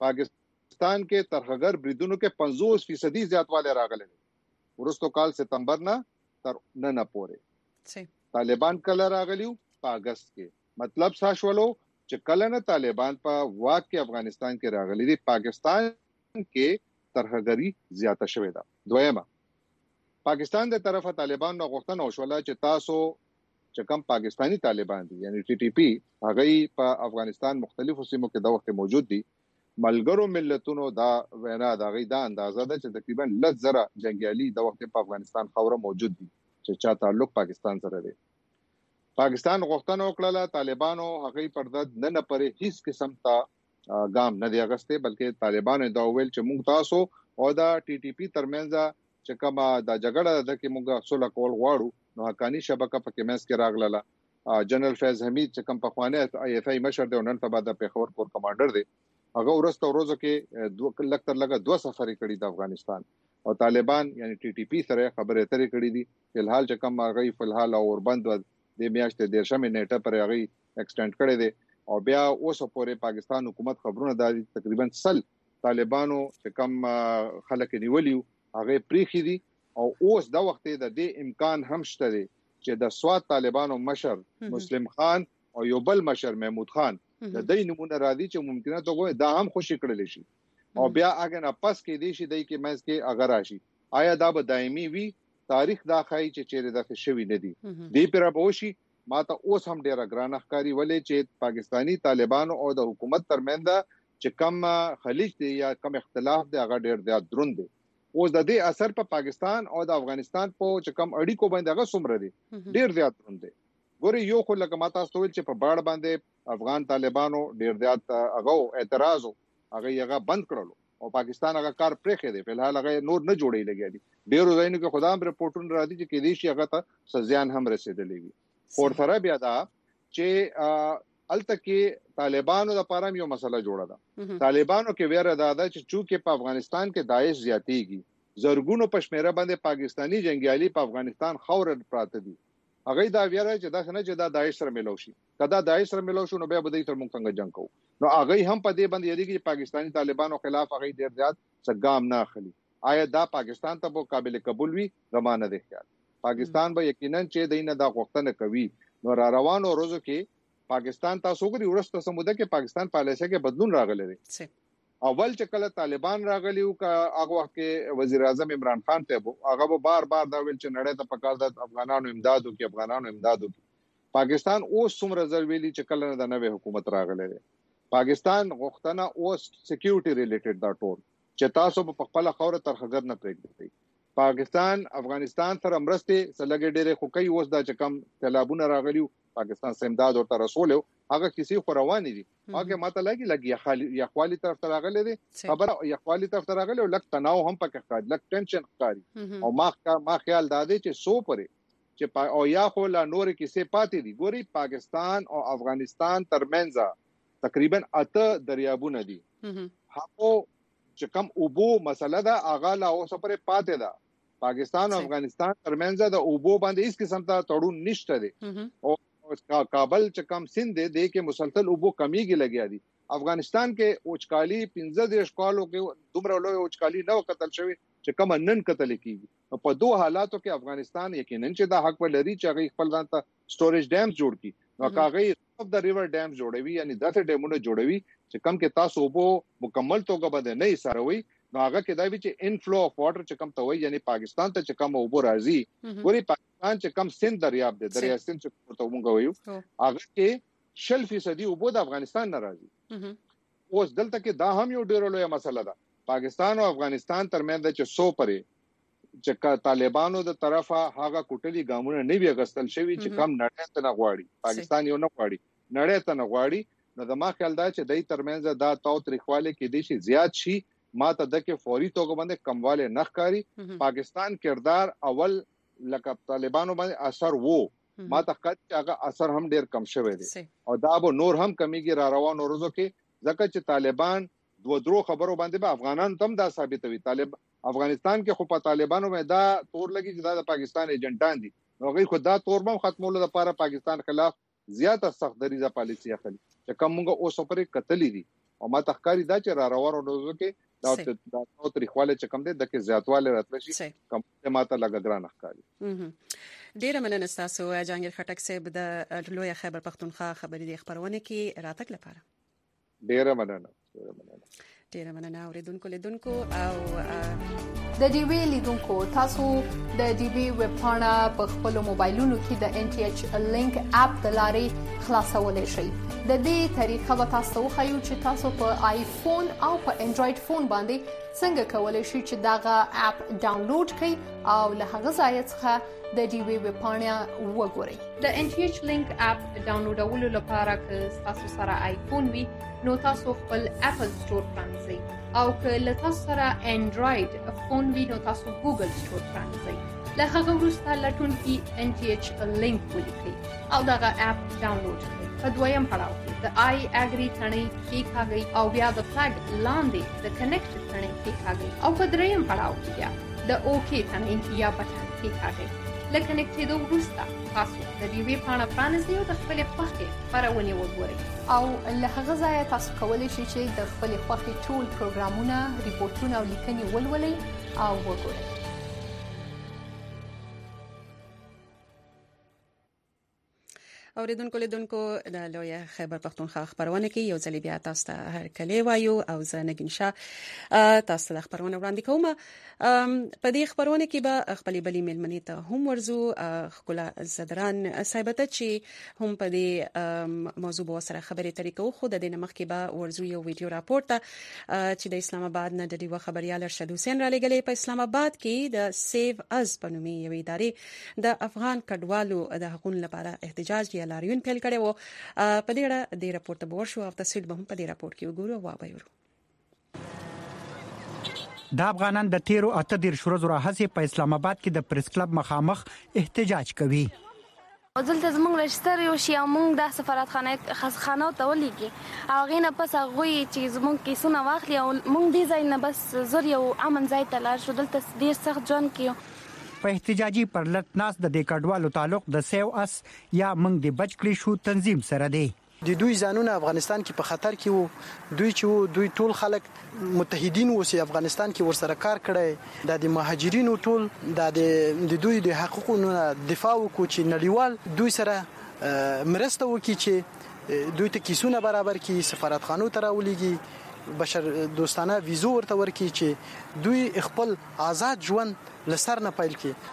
پاکستان کې ترهګر بریدونو کې پنځوس فیصدي زیاتوالی راغلی دی ورستو کال سپتمبر نه تر نن پورې. طالبان کله راغلیو؟ په اگست کې. مطلب څه شولو چې کله نه طالبان په واک کې افغانستان کې راغلي دي پاکستان کې ترهګری زیاته شوې ده. دویمه، پاکستان د طرفه طالبان نو غوښتنه وشوله چې تاسو چې کوم پاکستانی طالبان دي یعنی ټي ټي پی هغه په افغانستان مختلفو سیمو کې د وخت موجود دي. ملګرو ملتونو دا وینا دا غي دا اندازه ده چې تقریبا لس زره جنگیالي د وخت په افغانستان خوره موجود دي چې چا تعلق پاکستان سره دی. پاکستان غوښتنه وکړه طالبانو هغه پر د نه پرې هیڅ قسم ته ګام نه دی اغسته بلکې طالبانو دا ویل چې موږ تاسو او دا ټي ټي پی ترمنځ چې کومه د جګړه د کې موږ صلح کول غواړو نو حقانی شبکه په کمنس کې راغله. جنرال فیض حمید چې کوم په خوانه ای اف ای مشر دی نن سبا د پیښور کور کمانډر دی هغه ورسته ورځو کې دوه لک تر لګه دوه سفرې کړي د افغانستان او طالبان یعنی ټي ټي پی سره خبرې اترې کړې دي. فلحال چې کوم هغه فلحال اور بند د میاشتې د شمه نیټه پر هغه ایکسټند کړي دي او بیا اوس پورې پاکستان حکومت خبرونه د تقریبا سل طالبانو چې کم خلک نیولیو هغه پریخي دي او اوس د وخت د دې امکان هم شته دي چې د سواد طالبانو مشر مسلم خان او یو بل مشر محمود خان د دې نمونه را دي چې ممکنه توګه دا هم خوشی کړل شي او بیا اګه نه پس کې دي شي دای کې مېز کې اگر راشي آیا دا به دایمي وي؟ تاریخ دا خای چې چیرې د شوی نه دي دی پر بوشي ما ته اوس هم ډیره ګرانه ښکاری ولې چې پاکستانی طالبانو او د حکومت ترمنځ چې کم خلیج دی یا کم اختلاف دی هغه ډیر زیات دروند دی. اوس د دې اثر په پاکستان او د افغانستان په چې کم اړیکو باندې هغه څومره دی ډیر زیات دروند دی. ګوري یو خو لکه ما تاسو ویل چې په باړ باندې افغان طالبانو ډیر زیات هغه اعتراض هغه یې بند کړلو او پاکستان هغه کار پرېخې دی. فلحال هغه نور نه جوړې لګیا دي. ډیرو ځایونو کې خدام رپورټونه را دي چې کې دي شي هغه ته سزیان هم رسیدلې وي. اور سره بیا دا چې الته کې طالبانو د پاره یو مسله جوړه ده. طالبانو کې ویره ده چې چونکې په افغانستان کې داعش زیاتېږي زرګونو پښمنه باندې پاکستانی جنگیالي په افغانستان خور پراته دي هغه دا ویره چې دا څنګه چې دا داعش سره ملو شي کدا داعش سره ملو شو نو بیا به د تر موږ څنګه جنگ کوو نو هغه هم په دې باندې یادي چې پاکستانی طالبانو خلاف هغه ډیر زیات څنګه نه اخلي. آیا دا پاکستان ته په قابل قبول وي؟ زمانه ده خیال پاکستان به یقینا چې دینه دا غوښتنه کوي نو را روانو روزو کې پاکستان تاسو ګوري ورسته سموده کې پاکستان پالیسي کې بدلون راغلی دی. اول چې کله طالبان راغلی او هغه وخت کې وزیر اعظم عمران خان ته هغه به بار بار دا ویل چې نړۍ ته پکار د افغانانو امدادو کې افغانانو امدادو کې پاکستان اوس څومره ځل ویلي چې کله د نوې حکومت راغلی دی. پاکستان غوښتنه اوس سکیورټي ریلیټډ دا ټول چې تاسو په خپل خوره ترخګر نه پرېږدئ. پاکستان افغانستان سره مرسته سلګې ډېرې خو کوي اوس دا چې کم طلبونه راغلیو پاکستان سمداد ورته رسول هغه کسی خو روان دي هغه ماته لګي لګي خالي یا خالي طرف ته راغلي دي خبر یا خالي طرف ته راغلي او لک تناو هم پکې ښکاري لک ټنشن ښکاري او ما ما خیال دادې چې سو پرې چې او یا خو لا نور کیسه پاتې دي. ګوري پاکستان او افغانستان ترمنځ تقریبا اته دریابونه دي هغه چې کم اوبو مسله ده اغه لا اوس پرې پاتې ده. پاکستان او افغانستان ترمنځ د اوبو باندې هیڅ قسم ته تړون نشته دي او کابل چې کم سند دی د کې مسلسل اوبو کمیږي لګیا دي. افغانستان کې اوچکالي پنځه دیش کالو کې دومره لوی اوچکالي نو قتل شوی چې کم نن قتل کیږي. په دوه حالاتو کې افغانستان یقینا چې د حق ولري چې هغه خپل ځان ته سټوریج ډیمز جوړ کړي نو هغه اف د ریور ډیمز جوړوي یعنی دغه ډیمونه جوړوي چې کم کې تاسو اوبو مکمل توګه باندې نه ایساروي نو هغه کې دا وی چې انفلو اف واټر چې کم ته وای یعنی پاکستان ته چې کم اوبو راځي ګوري پاکستان چې کم سند دریاب دی دریا سند چې ته مونږ وایو هغه کې شل فیصد اوبو د افغانستان نه راځي. اوس دلته کې دا هم یو ډیره لویه مسله ده. پاکستان او افغانستان ترمنځ چې سو پرې چې طالبانو د طرفه هغه کوټلي ګامونه نه وی غستل شوی چې کم نړۍ ته نه غواړي پاکستان یو نه غواړي نړۍ ته نه غواړي نو د ما خیال دا چې دای ترمنځ دا تاو تریخواله کې دي شي زیات شي ما ته د کې فوري توګه باندې کمواله نه ښکاری. پاکستان کردار اول لکه طالبانو باندې اثر وو ما ته ښکاري چې هغه اثر هم ډیر کم شوی دی او دا به نور هم کمیږي را روانو ورځو کې ځکه چې طالبان دوه درو خبرو باندې به افغانان تم دا ثابتوي. طالب افغانستان کې خو په طالبانو مې دا تور لګي چې دا د پاکستان ایجنټان دي، نو غي خو دا تور به ختمولو لپاره پاکستان خلاف زیاته سخت دریزه پالیسي اخلي چې کوم موږ اوس پرې کتلې دي او ما تخکاری دا چې را روانو نوزو کې دا د نو تاریخواله چې کوم دي د کې زیاتواله راتل شي کوم ماته لګګران ښکاري. ډیره مننه تاسو جهانگیر خټک صاحب د لوی خیبر پختونخوا خبري د خبرونه کې راتګ لپاره. ډیره مننه ډیره مننه ډیره مننه اوریدونکو لیدونکو او د ډي وی لیدونکو تاسو د ډي وی ویب پاڼه په خپل موبایلونو کې د ان ټي ایچ لینک اپ د لارې خلاصولای شئ. د دې طریقه به تاسو خو چې تاسو په آیفون او په انډراید فون باندې څنګه کولای شئ چې داغه اپ ډاونلوډ کړئ او له هغه ځای څخه د ډي وی ویب پاڼه وګورئ. د ان ټي ایچ لینک اپ ډاونلوډولو لپاره که تاسو سره آیفون وي نو تاسو خپل اپل سٹور پرانځئ او که له تاسو سره انډراید فون وي نو تاسو ګوګل سٹور پرانځئ. له هغه وروسته لټون کې ان ټي ایچ لینک ولیکئ او دغه اپ ډاونلوډ کړئ. په دویم پړاو کې د آی اګری ثنې کلیکاږئ او بیا د فلګ لاندې د کنیکټ ثنې کلیکاږئ او په دریم پړاو کې بیا د اوکی ثنې یا بټن کلیکاږئ. لکه کنیکټېدو وروسته تاسو د ډي وی پاڼه پرانیزئ او د خپل خوښې خبرونه وګورئ او له هغه ځای تاسو کولی شئ چې د خپل خوښې ټول پروګرامونه، ریپورتونه او لیکنې ولولئ او وګورئ. اوریدونکو لیدونکو د لوی خیبر پختونخوا خبرونه کې یو ځل بیا تاسو ته هر کله وایو او زه نګین شاه تاسو ته خبرونه وړاندې کوم. په دې خبرونه کې به خپل بلی ملمنې ته هم ورزو خپل زدران صاحبته چې هم په دې موضوع به سره خبرې ترې کوو. خو د دې نمخ کې به ورزو یو ویډیو راپور ته چې د اسلام آباد نه د دیو خبريال ارشد حسین را لګلې په اسلام آباد کې د سیو از په نومي یو ادارې د افغان کډوالو د حقوقو لپاره احتجاج یا لاریون پیل کړي وو. په دې اړه د راپور ته ورشو او تفصیل به هم په دې راپور کې وګورو او وایو. د افغانان د تیرو اته دیر شورو راهسي په اسلام آباد کې د پریس کلب مخامخ احتجاج کوي. دلته زموږ رجستر یو شی موږ د سفارتخانه خزخانه ته ولېږي او غینه پس هغه چې زموږ کیسونه واخلي او موږ دې ځای نه بس زر یو امن ځای ته لاړ شو. دلته ډیر سخت ژوند کیو. په احتجاجي پرلط ناس د کډوالو تعلق د سیو اس یا موږ د بچ کړی شو تنظیم سره دی. د دوی ځانونه افغانستان کې په خطر کې وو. دوی چې دوی ټول خلک متحدین وو چې افغانستان کې ورسره کار کړي. د مهاجرینو ټول د دوی د حقوقو دفاع وکړي چې نړیوال دوی سره مرسته وکړي چې دوی ته کیسونه برابر کړي، سفارتخانو ته راولېږي، بشر دوستانه ویزو ورته ورکړي چې دوی خپل آزاد ژوند لسر نه پیل کړي.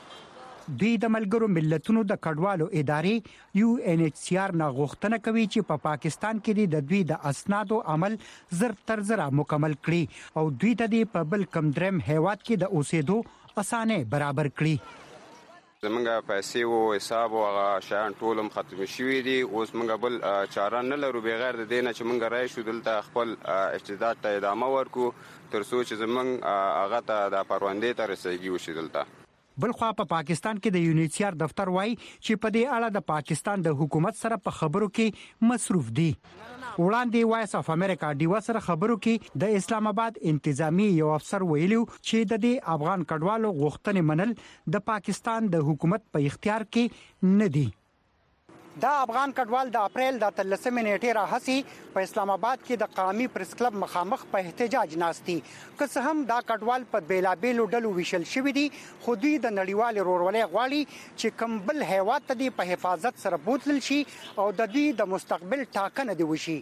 دوی د ملګرو ملتونو د کډوالو ادارې یو ان ایچ سی آر نه غوښتنه کوي چې په پا پاکستان کې د دوی د اسنادو عمل زر تر زر مکمل کړي او دوی ته په بل کم درم هیواد کې د اوسېدو اسانه برابر کړي. زمونږه پیسې او حساب او شیان ټولم ختم شوي دي. اوس مونږ بل چاره نه لرو بغیر د دې نه چې مونږ راي شو دلته خپل اجتهاد ته ادامه ورکو تر څو چې زمونږ هغه ته د پروندې ته رسیدګي وشي. دلته بل خو په پاکستان کې د یونیسیار دفتر وایي چې په دې اړه د پاکستان د حکومت سره په خبرو کې مصروف دي. وړاندې وایس اف امریکا دیو سره خبرو کې د اسلام آباد انتظامی یو افسر ویلو چې د دې افغان کډوالو غوښتنې منل د پاکستان د حکومت په اختیار کې نه دي. دا افغان کډوال د اپریل د اتلسمې نیټې راهسي په اسلام آباد کې د قومي پریس کلب مخامخ په احتجاج ناستي. که څه هم دا کډوال په بیلابېلو ډلو ویشل شوي دي خو دوی د نړیوال ورورولۍ غواړي چې کوم بل هیواد ته په حفاظت سره بوتلل شي او د دوی د مستقبل ټاکنه دی وشي.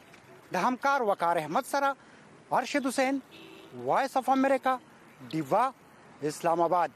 د همکار وقار احمد سره ارشد حسین، وایس اف امریکا، دیوا، اسلام آباد.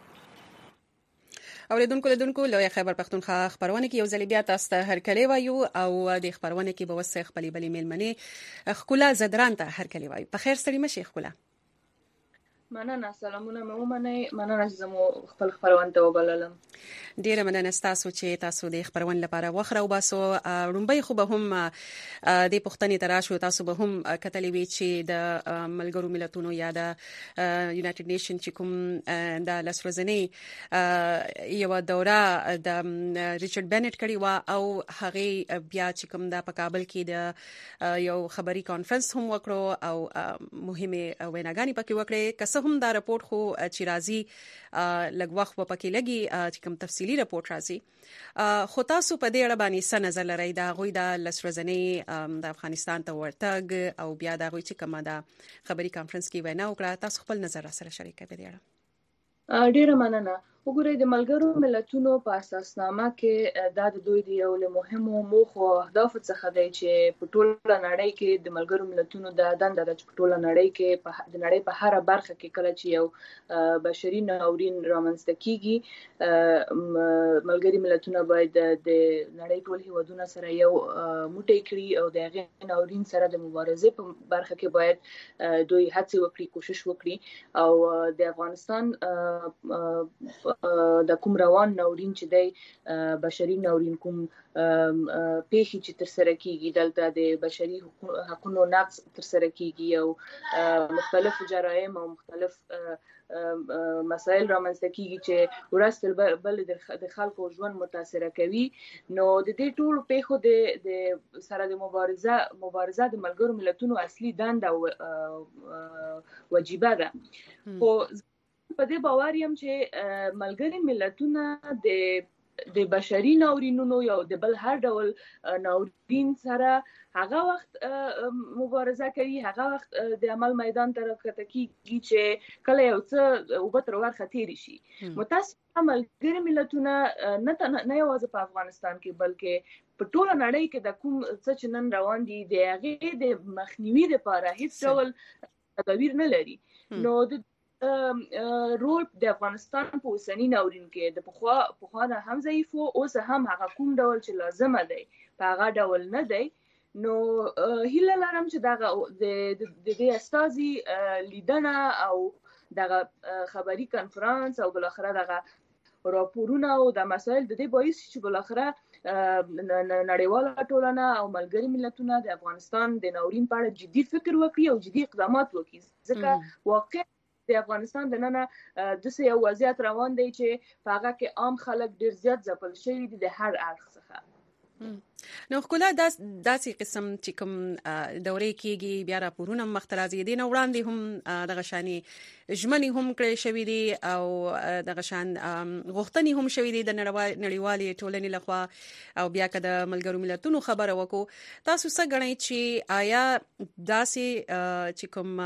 اوریدونکو لیدونکو لوی خیبر پختونخوا خبرونه کې یو ځل بیا تاسو ته هر کله وایو او د خبرونه کې به وسه خپلې بلې میلمنې خپل زدران ته هر کله وایو. په خیر ستړي مشي خپل. مننه، سلامونه مې ومنئ. مننه چې زمو خپل خبرونه ته وبللم. ډیره مننه تاسو چې تاسو د خبرون لپاره وخره وباسو. رومبای خو به هم د پښتني تراشو تاسو به هم کتلې وی چې د ملګرو ملتونو یا د یونایټډ نیشن چې کوم د لسرزنی یو دوره د ریچارډ بنټ کړی و او هغه بیا چې کوم د په کابل کې د یو خبري کانفرنس هم وکړو او مهمه ویناګانی پکې وکړې. که هم دا راپور خو چې راځي لږ وخت په پکې لګي چې کوم تفصیلی راپور راځي، خو تاسو په دې اړه باندې څه نظر لرئ؟ دا غوي د لسرزنې د افغانستان ته ورتګ او بیا دا غوي چې کومه د خبري کانفرنس کې وینا وکړه، تاسو خپل نظر سره شریک کړئ په دې اړه. ډیره مننه. وګورئ د ملګرو ملتونو په اساسنامه کې دا د دوی د یو له مهمو موخو او اهداف څخه دی چې په ټوله نړۍ کې د ملګرو ملتونو د دنده د په ټوله نړۍ کې په د نړۍ په هر برخه کې کله چې یو بشري ناورین رامنځته کیږي، ملګري ملتونه باید د نړۍ ټول هیوادونو سره یو موټی کړي او د هغې ناورین سره د مبارزې په برخه کې باید دوی هڅه وکړي، کوشش وکړي او د افغانستان د کوم روان ناورین چې دی بشري ناورین کوم پیښې چې تر سره کیږي، دلته د بشري حقوقو نقض تر سره کیږي او مختلف جرایم او مختلف مسائل رامنځته کیږي چې ورستل بل د خلکو ژوند متاثر کوي. نو د دې ټولو پیښو د سره د مبارزه مبارزه د ملګرو ملتونو اصلي دنده او وجیبه ده. خو په دې باور یم چې ملګري ملتونه د د بشري ناورینونو یا د بل هر ډول ناورین سره هغه وخت مبارزه کوي، هغه وخت د عمل میدان ته راکته کیږي چې کله یو څه او به تر ورخه تیر شي. متاسفانه ملګري ملتونه نه نه یوازې په افغانستان کې بلکې په ټوله نړۍ کې د کوم څه چې نن روان دي د هغې د مخنیوي لپاره هیڅ ډول تدابیر نه لري. نو د رول د افغانستان په اوسنی ناورین کې د پخوا پخوا نه هم ضعیف او اوس هم هغه کوم ډول چې لازمه دی په هغه ډول نه دی. نو هیله لرم چې دغه د دې استازي لیدنه او دغه خبري کانفرنس او بل اخره دغه راپورونه او د مسایل د دې باعث چې بل اخره نړیواله ټولنه او ملګري ملتونه د افغانستان د ناورین په اړه جدي فکر وکړي او جدي اقدامات وکړي، ځکه واقع د افغانستان د نن د سه یو وضعیت روان دی چې په هغه کې عام خلک ډیر زیات ځپل شوي دي د هر اړخ څخه. نو خلا داس داسې قسم چې کوم دورې کېږي بیا راپورونه مختلازي دي، نو وړاندې هم دغه شاني ژمنې هم کړې شوې دي او دغه شان غوښتنې هم شوې دي د نړیوالې ټولنې لخوا او بیا که د ملګرو ملتونو خبره وکړو، تاسو څه ګڼئ چې آیا داسې چې کوم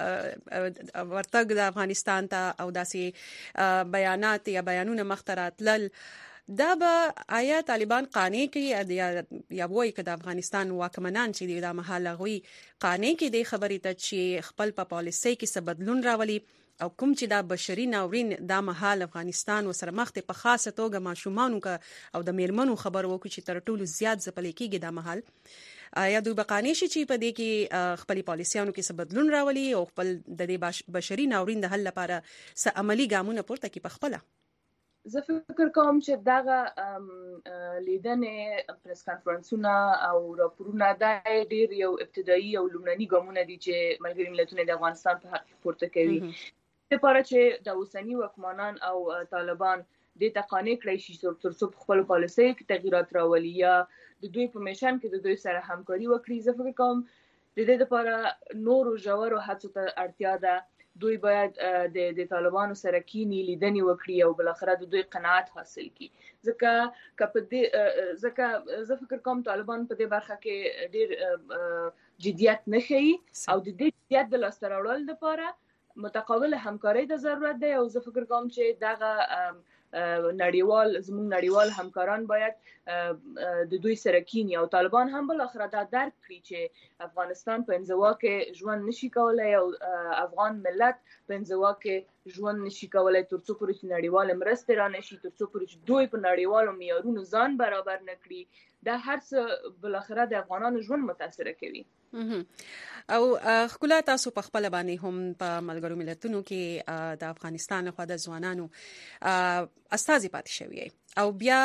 ورتګ د افغانستان ته او داسې بیانات یا بیانونه مخته راتلل دا به آیا طالبان قانع کوي یا یا وایي که د افغانستان واکمنان چې د مهال غوي قانع کوي د خبرې ته چې خپل په پالیسۍ کې څه بدلون راولي او کوم چې دا بشري ناورین د مهال افغانستان وسره مخ ته په خاصه توګه ماشومانو او د میرمنو خبر وکړي چې تر ټولو زیات ځپل کېږي د مهال، آیا دوی به قانع شي چې په دې کې خپل پالیسیانو کې څه بدلون راولي او خپل د دې بشري ناورین د حل لپاره څه عملی ګامونه پورته کړي په خپله؟ زه فکر کوم چې دغه لیدنې پریس کانفرنسونه او راپورونه دا ډیر یو ابتدایي او لومړني ګامونه دي چې ملګري ملتونه د افغانستان په حق پورته کوي لپاره چې د اوسنی واکمنان او طالبان د تقانې کړی شي تر څو خپل پالیسۍ کې تغیرات راولي یا د دوی په میشن کې د دوی سره همکاري وکړي. زه فکر کوم د دې لپاره نور ژورو هڅو ته اړتیا ده. دوی باید د د طالبانو سره کینی لیدنې وکړي او بل اخر د دوی قناعت حاصل کړي، ځکه کپه دې ځکه زه فکر کوم طالبان په دې برخه کې ډیر جديت نه ښيي او د دې جديت د لاس راوړل لپاره متقابل همکاري د ضرورت دی او زه فکر کوم چې دغه نړیوال زموږ نړیوال همکاران باید د دوی سره کینی او طالبان هم بل اخر دا درک کړي چې افغانستان په انزوا کې ژوند نشي کولای او افغان ملت په انزوا کې ژوند نشي کولای تر څو پورې چې نړیواله مرسته را نشي، تر څو پورې چې دوی په نړیوالو معیارونو ځان برابر نه کړي، دا هر څه بل اخره د افغانانو ژوند متاثر کوي. او خپل تاسو په خپل باندې هم په ملګرو ملتونو کې د افغانستان خو د ځوانانو استازي پاتې شوی او بیا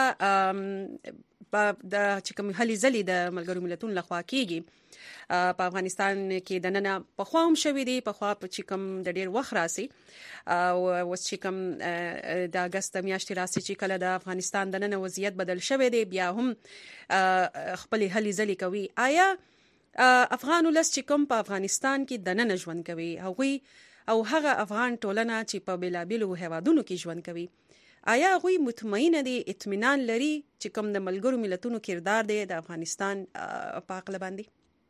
د چې کوم هلي ځلې د ملګرو ملتونو لخوا کېږي په افغانستان کې د نن په خوا هم شوې دي، په خوا په چې کوم د ډېر وخت راسي او اوس چې کوم د اگست میاشتې راسي چې کله د افغانستان د نن وضعیت بدل شوی دی، بیا هم خپل هلي ځلې کوي. آیا افغان ولس چې کوم په افغانستان کې د نن ژوند کوي هغه او هغه افغان ټولنه چې په بیلابیلو هیوادونو کې ژوند کوي، آیا هغوی مطمئن دي، اطمینان لري چې کوم د ملګرو ملتونو کردار دی د افغانستان په حق باندې؟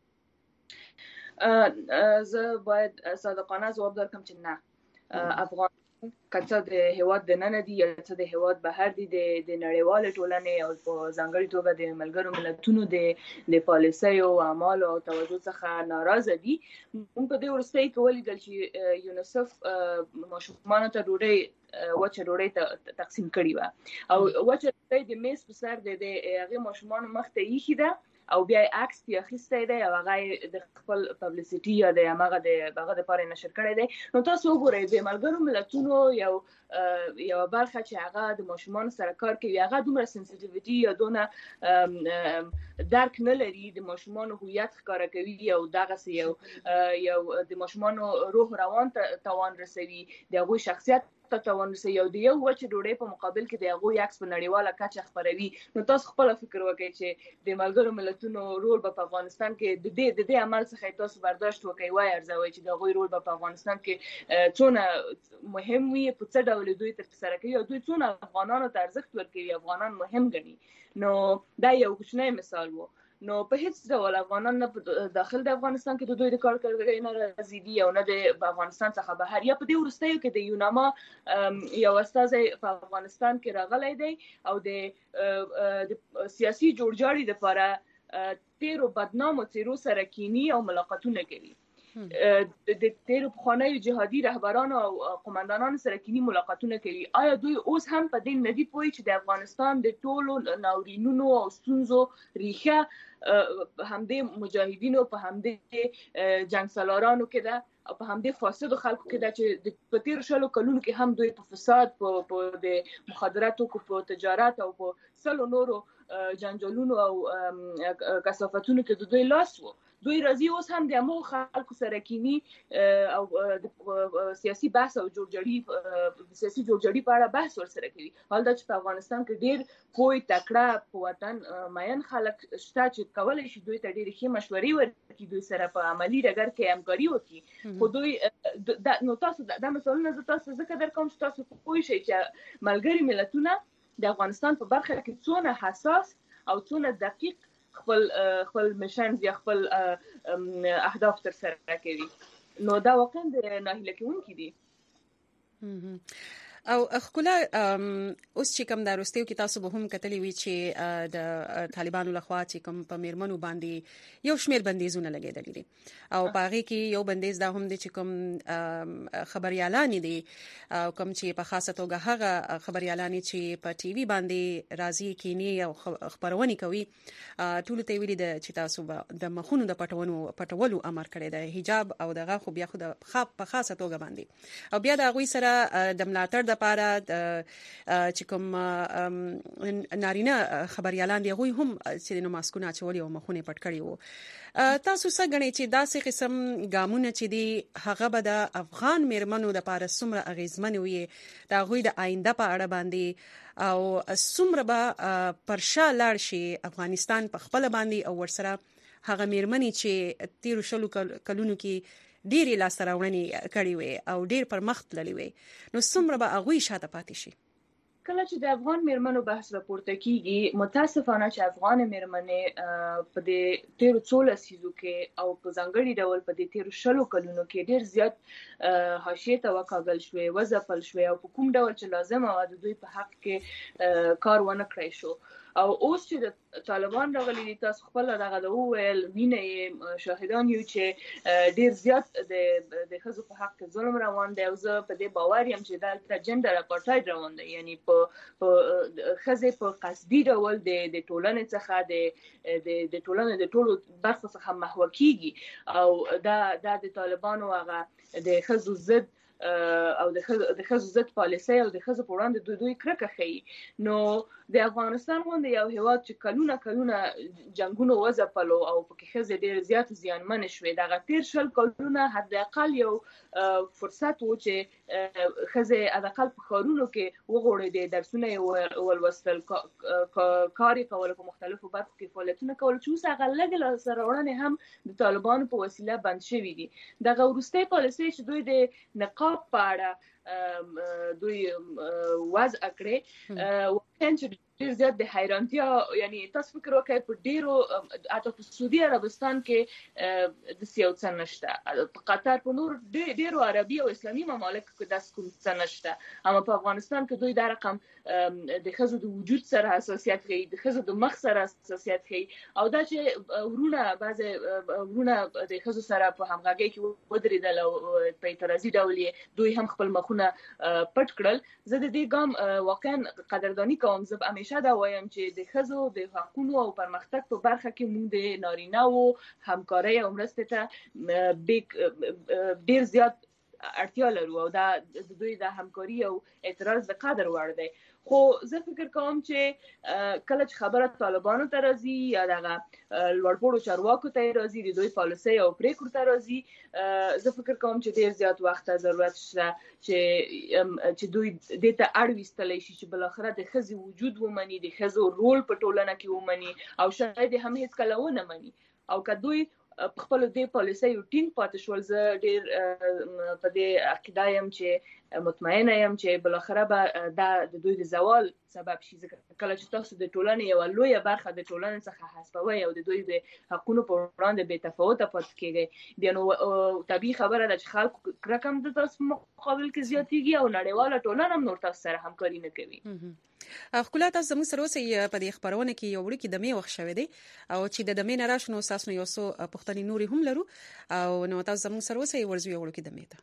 زه باید صادقانه ځواب درکړم چې نه، افغان کڅه د هیواد د نن دي یا څه د هیواد بهر دي د نړیوال ټولنې او په ځانګړي توګه د ملګرو ملتونو د د پالیسۍ او اعمال او توجه څخه ناراضه دي. موږ په دې وروستۍ کې ولیدل چې یونیسف ماشومانو ته ډوډۍ وچه ډوډۍ ته تقسیم کړې وه او وچه ډوډۍ د میز په سر د هغې ماشومانو مخ ته ایښې ده او بیا عکس یې اخیستی دی او هغه د خپل پبلیسټي یا د هغه د هغه لپاره نشر کړی دی. نو تاسو وګورئ د ملګرو ملتونو یو یو برخه چې هغه د ماشومانو سره کار کوي، هغه دومره سنسټیویټي یا دونه درک نه لري د ماشومانو هویت ښکاره کوي او دغسې یو یو د ماشومانو روح روان ته تاوان رسوي، د هغوی شخصیت ته تاوان رسوي او د یو وچې ډوډۍ په مقابل کې د هغوی عکس په نړیواله کچه خپروي. نو تاسو خپله فکر وکړئ چې د ملګرو ملتونو رول به په افغانستان کې د دې د دې عمل څخه تاسو برداشت وکړئ، وایي ارزوئ چې د هغوی رول به په افغانستان کې څونه مهم وي، په څه ډول دوی ترسره کوي او دوی څونه افغانانو ته ارزښت ورکوي، افغانان مهم ګڼي. نو دا یو کوچنی مثال و. نو په هیڅ ډول افغانان نه په داخل د افغانستان کې د دوی د کار کوي نه راځي دي او نه د افغانستان څخه بهر. یا په دې وروستیو کې د یوناما یو استازی په افغانستان کې راغلی دی او د سیاسي جوړجاړي لپاره تیرو بدنامو څیرو سره کینی او ملاقاتونه کوي. د تیرو پخوانیو جهادي رهبرانو او قومندانانو سره کینی ملاقاتونه کوي. آیا دوی اوس هم په دې نه دي پوهی چې د افغانستان د ټولو ناورینونو او ستونزو ریښه همدې مجاهدینو په همدې جنګ سالارانو کې ده او په همدې فاسدو خلکو کې ده چې په تیرو شلو کلونو کې هم دوی په فساد، په د مخدراتو، په تجارت او په سلو نورو جنجالونو او کثافتونو کې د دوی لاس و. دوی راځي اوس هم د همو خلکو سره کینی او د سیاسي بحث او جوړجاړي سیاسي جوړجاړي په اړه بحث ورسره کوي. حال دا چې په افغانستان کې ډېر پوه تکړه په وطن مین خلک شته چې کولی شي دوی ته ډېرې ښې مشورې ورکړي، دوی سره په عملي ډګر کې همکاري وکړي. خو دوی نو تاسو دا مثالونه زه تاسو ځکه درکوم چې تاسو پوه شئ چې ملګري ملتونه د افغانستان په برخه کې څونه حساس او څونه دقیق خپل خپل مشن یا خپل اهداف تر سره کوي. نو دا واقعا د ناهیله کوونکي دي. او خپل اوس چې کوم د روستیو کې تاسو به هم کتلی وی چې د طالبانو لخوا چې کوم په میرمنو باندې یو شمیر بندیزونه لګیدل دي او پاره کې یو بندیز دا هم دي چې کوم خبريالان دي او کوم چې په خاصه توګه هغه خبريالان چې په ټي وي باندې راځي کینی او خبرونه کوي ټول ته ویلي د چې تاسو د مخونو د پټونو پټولو امر کړی دی، حجاب او دغه خو بیا خو د په خاصه توګه باندې او بیا د غوي سره د ملاتړ لپاره چې کوم نارینه خبريالان دی غوي هم چې نو ماسکونه چولي او مخونه پټ کړی وو. تاسو څنګه غنئ چې داسې قسم ګامونه چې دی هغه به د افغان میرمنو د لپاره څومره اغیزمن وي دا غوي د آینده په اړه باندې او څومره به پرشا لاړ شي افغانستان په خپل باندې او ورسره هغه میرمنې چې تیر شلو کلونو کې ډېری لاسته راوړنې کړې وي او ډېر پرمخ تللی وي، نو څومره به هغوی شاته پاتې شي؟ کله چې د افغان میرمنو بحث راپورته کیږي، متاسفانه چې افغان میرمنې په دې تیرو څو لسیزو کې او په ځانګړي ډول په دې تیرو شلو کلونو کې ډېر زیات حاشیې ته وکاږل شوې، وځپل شوې او په کوم ډول چې لازمه وه د دوی په حق کې کار ونه کړی شو. او اوس چې د طالبان راغلي دي تاسو خپل دغه د ویل وینې شاهدان یو چې ډیر زیات د د خزو په حق ظلم روان دی او زه په دې باور یم چې دا جندر اپارټاید روان دی یعنی په په خزه په قصدي ډول د د ټولنې څخه د د د ټولنې د ټولو برخو څخه محو کیږي او دا د طالبانو هغه د خزو ضد او د خزو ضد پالیسي او د خزو په وړاندې دوی دوی کرکه کوي نو د افغانستان غونډه یو هیواد چې کلونه کلونه جنگونو وځپلو او پکې خزه ډیر زیات زیانمن شوې دا غتیر شل کلونه حد اقل یو فرصت و چې خزه حداقل په خارونو کې وغوړې د درسونه ولوستل کاری کول په مختلفو برخو کې فعالیتونه کول چې اوس هغه لګل سره وړاندې هم د طالبانو په وسیله بند شوی دي دغه ورسته پالیسي چې دوی د نقاب په اړه دوی وضع کړې وکړي ډیر زیات د حیرانتیا یعنی تاسو فکر وکړئ په ډیرو اته په سعودي عربستان کې د سیاو څه نشته په قطر په نور ډیرو عربي او اسلامي ممالک کې داس کوم څه نشته اما په افغانستان کې دوی دا رقم د خزو د وجود سره حساسیت کوي د خزو د مخ سره حساسیت کوي او دا چې ورونه بعض ورونه د خزو سره په همغږي کې ودرېدل او په اعتراضي ډول دوی هم خپل مخونه پټ کړل زه د دې ګام واقعا قدردانی کوم زه همیشه دا وایم چې د خزو د حقوقو او پرمختګ په برخه کې موږ د نارینه او همکارۍ او مرستې ته ډیر زیات اړتیا لرو او دا د دوی د همکاري او اعتراض د قدر وړ دی خو زه فکر کوم چې کله چې خبره طالبانو ته راځي یا دغه لوړپوړو چارواکو ته راځي د دوی پالیسي او پریکړو ته راځي زه فکر کوم چې ډیر زیات وخت ضرورت شته چې چې دوی د ته اړوستلی شي چې بل اخره د خزي وجود ومني د خزو رول په ټولنه کې ومني او شاید هم هیڅ کله ونه مني او که دوی خپل د پالیسي او ټینګ پاتې شول زه ډیر په دې عقیده یم چې مطمئنه یم چې بل اخره به دا د دوی د زوال سبب شي کله چې تاسو د ټولنې یو لوی برخه د ټولنې څخه حسابوي او د دوی د حقوقو په وړاندې بې تفاوته پاتې کیږي د نو طبيعي خبره ده چې خلکو رقم د تاسو مقابل کې زیاتېږي او نړیواله ټولنه هم نور تاسو سره همکاري نه کوي خپل تاسو زموږ سره اوسې په دې خبرونه کې یو وړي کې د می وخت شوه دي او چې د دمه نه راشنو تاسو یو څو پښتني نوري هم لرو او نو تاسو زموږ سره اوسې ورزوي وړو کې د می ته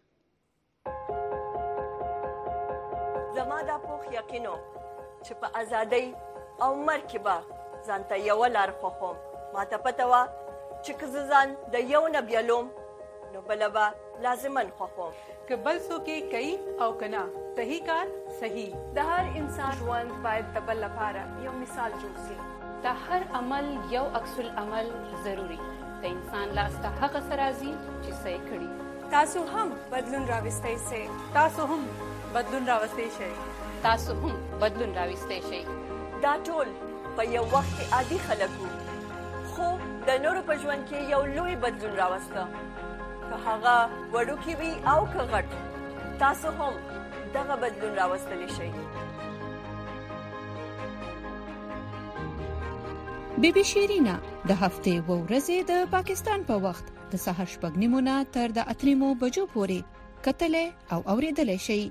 زما د پوخ یقینو چې په ازادۍ او مرکبه ځانته یو لار خوخم ما ته پته وا چې که ځان د یو نه بیلوم نو بلبا لازمن خوخم که بل څوک کوي او کنا صحیح کار صحیح د هر انسان ژوند باید د بل لپاره یو مثال جوړ شي د هر عمل یو عکس العمل ضروری د انسان لاس ته هغه سرازي چې صحیح کړي تاسو هم بدلون راوستئ سي تاسو هم بدلون راوستئ شئ تاسو هم بدلون راوستئ شئ دا ټول په یو وخت کې عادي خلکو خو د نورو په ژوند کې یو لوی بدلون راوسته که هغه وړوکی وي او که غټ تاسو هم دغه بدلون راوستلی شئ بی بی شیرینا د هفته و ورځې د پاکستان په وخت د سهار شپږ نیمو نه تر د اته نیمو بجو پورې کتلې او اوریدلې شي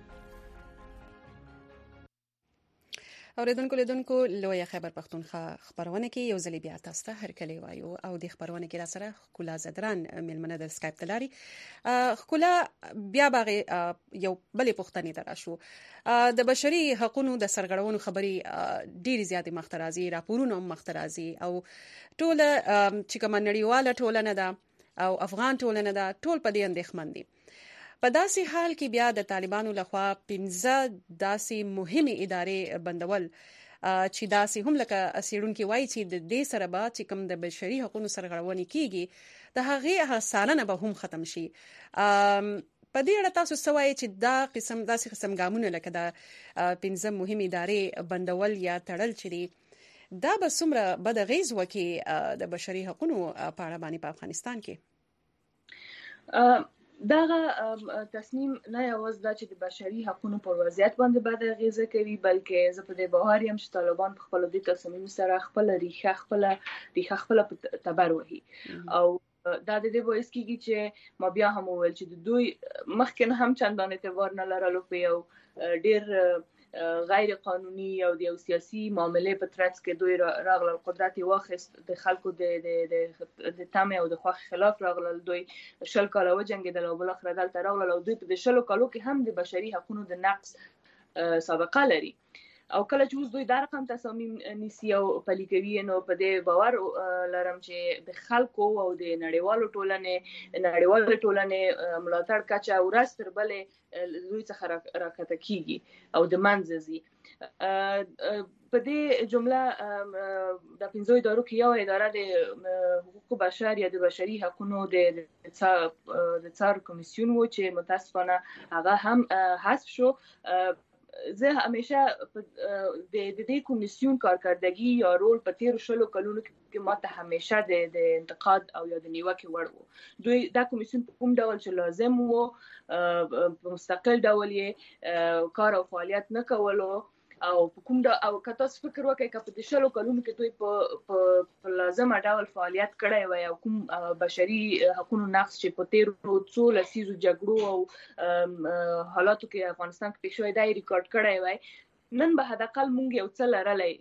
اوریدونکو لیدونکو لوی خیبر پختونخوا خبرونه کې یو ځلې بیا تاسو ته هرکلی وایو او د خبرونه کې را سره خکولا زدران ملمنه د سکایپ تلاري خکولا بیا باغ یو بلې پښتنې تر شو د بشري حقوقو د سرغړونو خبري ډېری زیاتې مخترازي راپورونه مخترازي او ټول چې کوم نړیواله ټولنه ده او افغان ټولنه ده ټول په دې اندېښمن دي په داسې حال کې بیا د طالبانو لخوا پنځه داسې مهمه ادارې بندول چې داسې هم لکه اسیرونکو وایي چې د دې سره به چې کوم د بشري حقوقو سرغړونې کیږي د هغه سالنه به هم ختم شي په دې اړه تاسو سوای چې دا قسم داسې قسم ګامونه لکه دا پنځه مهمه ادارې بندول یا تړل چي دا به څومره بد غیز وکي د بشري حقوقو په اړه باندې په افغانستان کې دغه تصمیم نه یوازې دا چې د بشري حقوقو پر وضعیت باندې بد اغیزه کوي بلکې زه په دې باور یم چې طالبان په خپل د تصمیم سره خپل ریښه خپل ریښه خپل تبر وهي او دا د دې باعث کیږي چې ما بیا هم وویل چې د دوی مخکې هم چندان اعتبار نه لرلو په یو ډیر غیر قانوني او د سیاسي معاملې په ترڅ کې دوی راغلل قدرت واخیست د خلکو د د د تامه او د خوښ خلاف راغلل دوی شل کاله وجنګیدل او بل اخر دلته راغلل او دوی په شلو کالو کې هم د بشري حقوقو د نقض سابقه لري او کله چې اوس دوی دا رقم تصامیم نیسي او پلي کوي نو په دې باور لرم چې د خلکو او د نړیوالو ټولنې نړیوالو ټولنې ملاتړ کچه ورځ تر بلې دوی څخه راکته کیږي او د منځزي په دې جمله د پنځو ادارو کې یو اداره د حقوق بشر یا د بشري حقوقو د د څار کمیسیون و چې متاسفانه هغه هم حذف شو. زه همیشه د دې کمیسیون کارکردګي یا رول په تیر شلو کلونو کې ماته همیشه د د انتقاد او یا د نیوکه وړ وو. دوی دا کمیسیون په کوم ډول چې لازم وو په مستقل ډول یې کار او فعالیت نه کولو او کوم دا او کته فکر وکړي چې په شلو کلونو کې دوی په په لازم ډول فعالیت کړی وي او کوم بشري حقوقو نقض چې په تیر څو لسیزو جګړو او حالاتو کې افغانستان کې پیښ شوی دی ریکارډ کړی وي نن به حداقل مونږ یو څه لرلای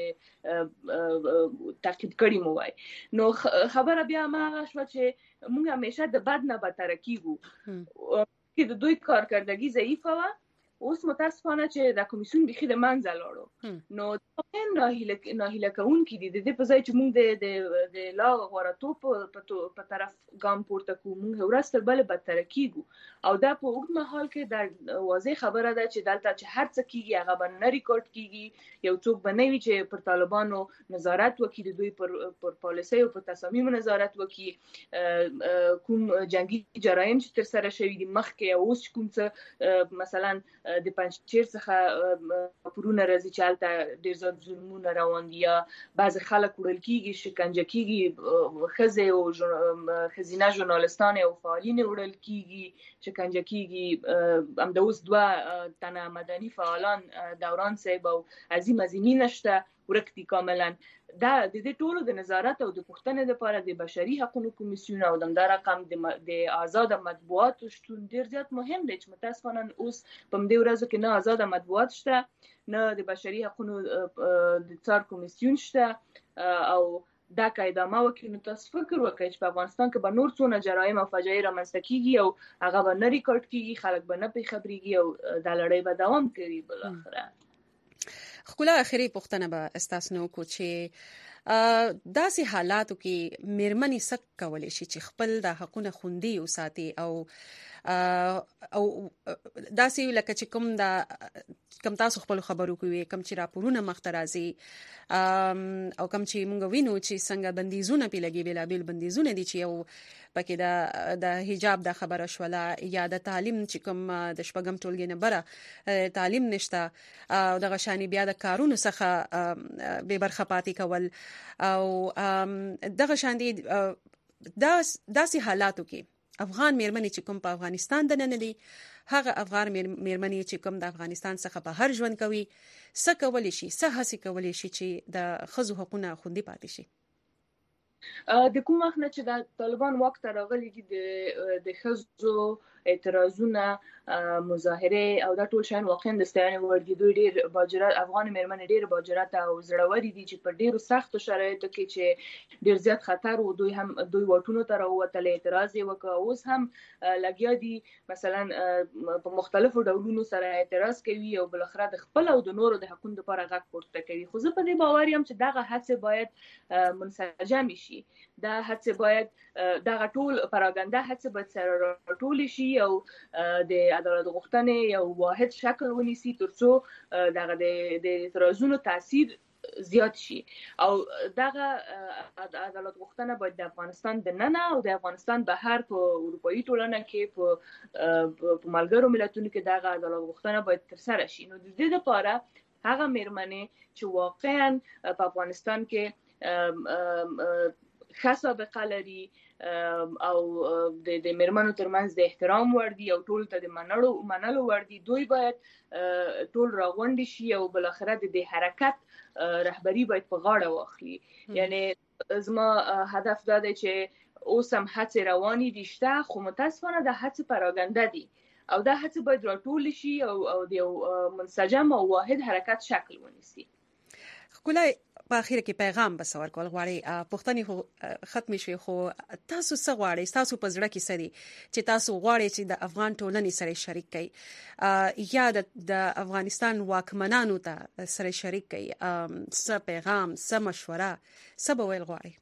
چې تاکید کړی مو وای نو خبره بیا ما شو چې مونږ همیشه د بد نه بدتر کیږو چې د دوی کارکردګي ضعیفه و اوس متاسفانه چې د کمیسیون بخي د منځ لاړو نو هم ناهیله ناهیله کوونکې دي د دې په ځای چې موږ د د لا غوړتوب په طرف ګام پورته کوو موږ ورځ تر بلې بدتر کیږو او دا په اوږد مهال کې د واضح خبره ده چې دلته چې هر څه کیږي هغه به نه ریکارډ کیږي یو څوک به نه وي چې پر طالبانو نظارت وکړي د دوی پر پر پالیسي او پر تصامیمو نظارت وکړي کوم جنگي جرایم چې تر سره شوي دي مخکې اوس کوم څه مثلا د پنځچیر څخه پرونه راځي چې هلته ډېر زیات ظلمونه روان دي یا بعض خلک وړل کیږي شکنجه کیږي ښځې او ښځینه ژورنالستان او فعالین وړل کیږي شکنجه کیږي همدا اوس دوه تنه مدني فعالان دوران صاحب او عظیم عظیمی نشته ورک دي کاملا دا د دې ټولو د نظارت او د پوښتنې لپاره د بشري حقوقو کمیسیون او د همدا رقم د آزاد مطبوعات شتون ډیر زیات مهم دی چې متاسفانه اوس په دې ورځو کې نه آزاد مطبوعات شته نه د بشري حقوقو د څار کمیسیون شته او دا قاعده وکړي نو تاسو فکر وکړئ چې په افغانستان کې به نور څونه جرایم او فجایع رامنځته کیږي او هغه به نه ریکارډ کیږي خلک به نه پې خبريږي او دا لړۍ به دوام کوي بل اخره. خپل اخري پوښتنه به استاسنو کو چې داسې حالاتو کې میرمنې سک کولای شي چې خپل د حقوقو خوندي او ساتي او او داسې لکه چې کوم دا کم تاسو خپل خبرو کوي کم چې راپورونه مخترازي او کم چې مونږ وینو چې څنګه بندیزونه پی لګي بلا بیل بندیزونه دي چې یو پکې دا د حجاب د خبره شوله یا د تعلیم چې کوم د شپږم ټولګي نه بره تعلیم نشته او د غشاني بیا د کارونو څخه به برخه پاتې کول او د غشاندي داسې حالاتو کې افغان میرمنې چې کوم په افغانستان د نن دي هغه افغان میرمنې چې کوم د افغانستان څخه په هر ژوند کوي څه کولای شي څه هڅه کولای شي چې د ښځو حقوقونه خوندي پاتې شي. د کوم وخت نه چې د طالبان وخت راغلي دي د د ښځو اعتراضونه مظاهره او دا ټول شان واقعا د ستاینې وړ دي. دوی ډېر باجرات افغان میرمنې ډېر باجرات او زړورې دي چې په ډېرو سختو شرایطو کې چې ډېر زیات خطر و دوی هم دوی واټونو ته راووتل اعتراض یې وکړ اوس هم لګیا دي مثلا په مختلفو ډولونو سره اعتراض کوي او بل اخر د خپل او د نورو د حقوقو لپاره غږ پورته کوي. خو زه په دې باور یم چې دغه هڅه باید منسجم شي دا هڅه باید دغه ټول پراګنده هڅه باید سره راټول شي او د عدالت غوښتنې یو واحد شکل ونیسي ترڅو دغه د اعتراضونو تاثیر زیات شي او دغه عدالت غوښتنه باید د افغانستان د ننه او د افغانستان بهر په اروپאי ټولنه کې په په ملګرو ملتونو کې دغه عدالت غوښتنه باید تر سره شي. نو د دې لپاره هغه میرمنې چې واقعا په افغانستان کې ښه سابقه لري او د د میرمنو ترمنځ د احترام وړ دي او ټول ته د منلو منلو وړ دي دوی باید ټول راغونډ شي او بل اخر د دې حرکت رهبری باید په غاړه واخلي. یعنی زما هدف دا دی چې اوس هم هڅې روانې دي شته خو متاسفانه د هڅې پراګنده دي او دا هڅه باید راټول شي او او د یو منسجم او واحد حرکت شکل ونیسي. خلای په اخر کې پیغام بسور کول غواړي پښتني خو ختم شي خو تاسو څه غواړئ تاسو په زړه کې سړي چې تاسو غواړئ چې د افغان ټولنې سره شریک کړئ یا د افغانستان واکمنانو ته سره شریک کړئ څه پیغام څه مشوره څه به ویل غواړئ؟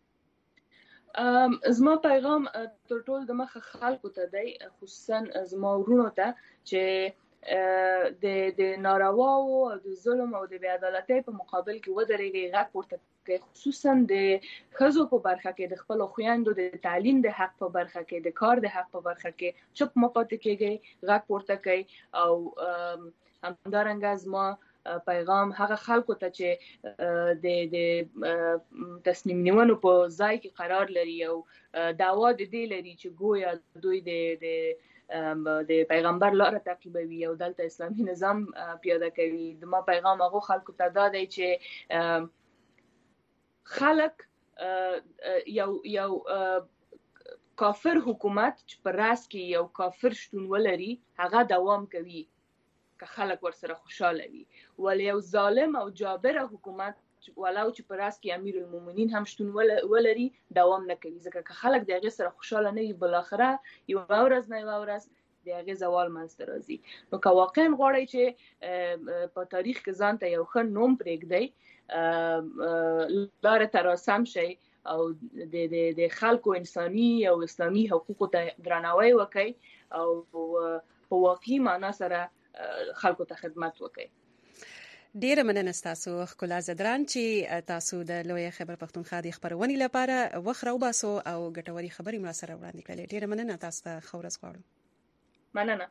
زما پیغام تر ټولو د مخه خلکو ته دی خصوصا زما ورونو ته چې د د ناروا او د ظلم او د بې عدالتۍ په مقابل کې ودرېږي غږ پورته کوي خصوصا د ښځو په برخه کې د خپل خویندو د تعلیم د حق په برخه کې د کار د حق په برخه کې چوپ مه پاتې کېږئ غږ پورته کوي او همدارنګه زما پیغام هغه خلکو ته چې د د تصمیم نیونو په ځای کې قرار لري او دعوا د دې لري چې گویا دوی د د د پیغمبر لاره تعقیبوي او دلته اسلامي نظام پیاده کوي. د ما پیغام هغه خلکو ته دا دی چې خلک یو یو کافر حکومت چې پر راس کې یو کافر شتون ولري هغه دوام کوي که خلک ورسره خوشاله وي، ولې یو ظالم او جابر حکومت ولو چې پر راس کې امیر المؤمنین هم شتون ولري دوام نه کوي، ځکه که خلک د هغې سره خوشاله نه وي بل اخره یو ورځ نه یو ورځ د هغې زوال منځته راځي. نو که واقعا غواړئ چې په تاریخ کې ځان ته یو ښه نوم پرېږدئ، لارې ته راسم شئ او د د خلکو انساني او اسلامي حقوقو ته درناوی وکړئ او په واقعي معنا سره خلکو ته خدمت وکړئ. ډیره مننه تاسو ښکلا زدران چې تاسو د لوی خبر پښتونخوا د خبرونې لپاره وخت راوباسو او ګټوري خبرې مو سره وړاندې کړې. ډیره مننه تاسو ته خورز غواړم. مننه.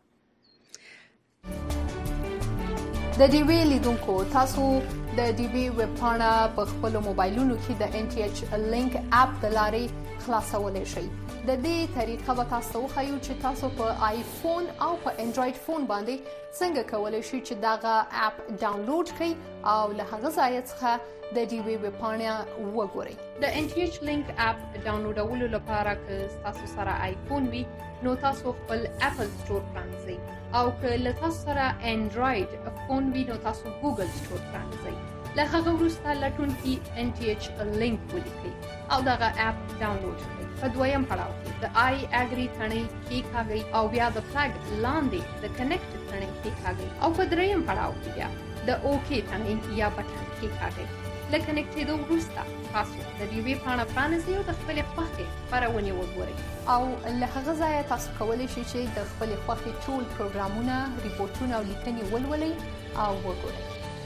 د ډي وی لیدونکو تاسو د ډي وی ویب پاڼه په خپل موبایلونو کې د ان ټي ایچ لینک اپ د لارې خلاصولای شئ. د دې طریقه به تاسو خو چې تاسو په آیفون او په انډراید فون باندې څنګه کولای شئ چې داغه اپ ډاونلوډ کړئ او له هغه ځای څخه د ډي وی ویب پاڼه وګورئ. د ان ټي ایچ لینک اپ ډاونلوډولو لپاره که تاسو سره آیفون وي نو تاسو خپل اپل سٹور پرانځئ او که له تاسو سره انډراید فون وي نو تاسو ګوګل سٹور پرانځئ. له هغه وروسته لټون کې ان ټي ایچ لینک ولیکئ او دغه اپ ډاونلوډ کړئ. په دویم پړاو کې د آی اګری تڼۍ کېکاږئ او بیا د فلګ لاندې د کنیکټ تڼۍ کېکاږئ او په دریم پړاو کې بیا د اوکې تڼۍ یا بټن کېکاږئ. له کنیکټېدو وروسته تاسو د ډي وی پاڼه پرانیزئ او د خپلې خوښې خپرونې وګورئ او له هغه ځایه تاسو کولی شئ چې د خپلې خوښې ټول پروګرامونه، ریپورټونه او لیکنې ولولئ او وګورئ.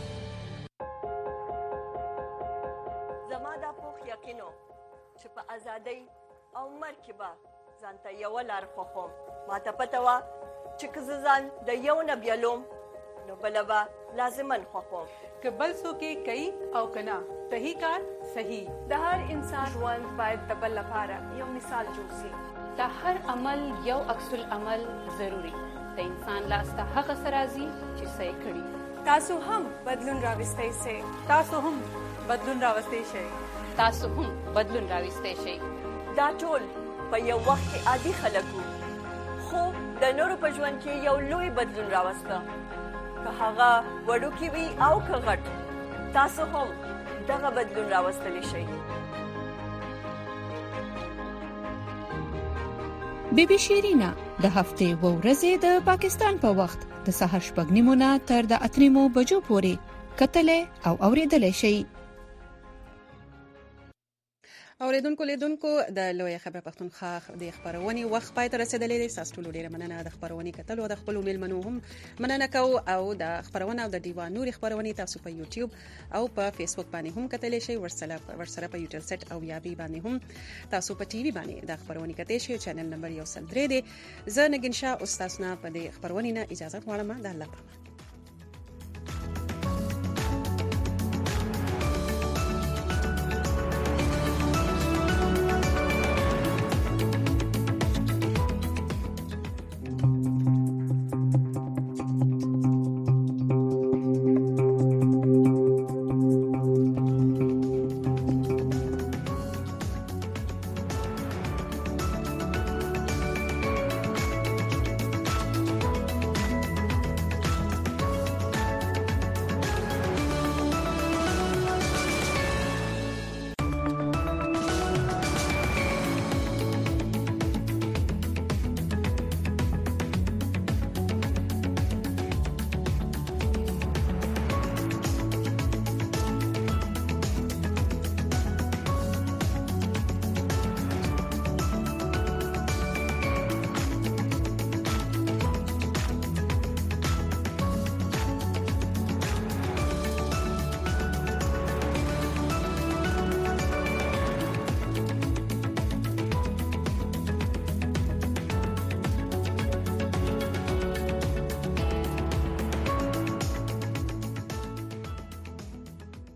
زما دا پوخ یقینو چې په ازادۍ او مرګ کې به ځان ته یوه لار خوښوم. ما ته پته وه چې که زه ځان د یو نه بیلوم نو بله به لازما خوښوم. که بل څوک یې کوي او که نه صحیح کار صحیح. د هر انسان ژوند باید د بل لپاره یو مثال جوړ شي. د هر عمل یو عکس العمل ضروري. د انسان لاس ته هغه څه راځي چې څه یې کړي. تاسو هم بدلون راوستی شئ. تاسو هم بدلون راوستی شئ. تاسو هم بدلون راوستی شئ. دا ټول په یو وخت کې عادي خلک وو، خو د نورو په ژوند کې یو لوی بدلون راوسته. که هغه وړوکی وي او که غټ، تاسو هم دغه بدلون راوستلی شئ. بی بی شیرینا د هفتې و ورځې د پاکستان په وخت د سهار شپږ نیمو نه تر د اته نیمو بجو پورې کتلې او اوریدلې شئ. اوریدونکو لیدونکو د لوی خبر پښتونخوا د خبرونې وخت پای ته رسیدلی دی. تاسو ټول ډیره مننه د خبرونې کتلو، د خپل میلمنو هم مننه کوو او د خبرونه او د دیوان نور خبرونې تاسو په یوټیوب او په فیسبوک باندې هم کتلی شئ. ورسره ورسره په یوټیوب سټ او یابي باندې هم تاسو په ټي وي باندې د خبرونې کتلی شئ. چینل نمبر یو سل درې دی. زه نګین شاه استاد نه په دې خبرونې نه اجازه غواړم. د الله په امان.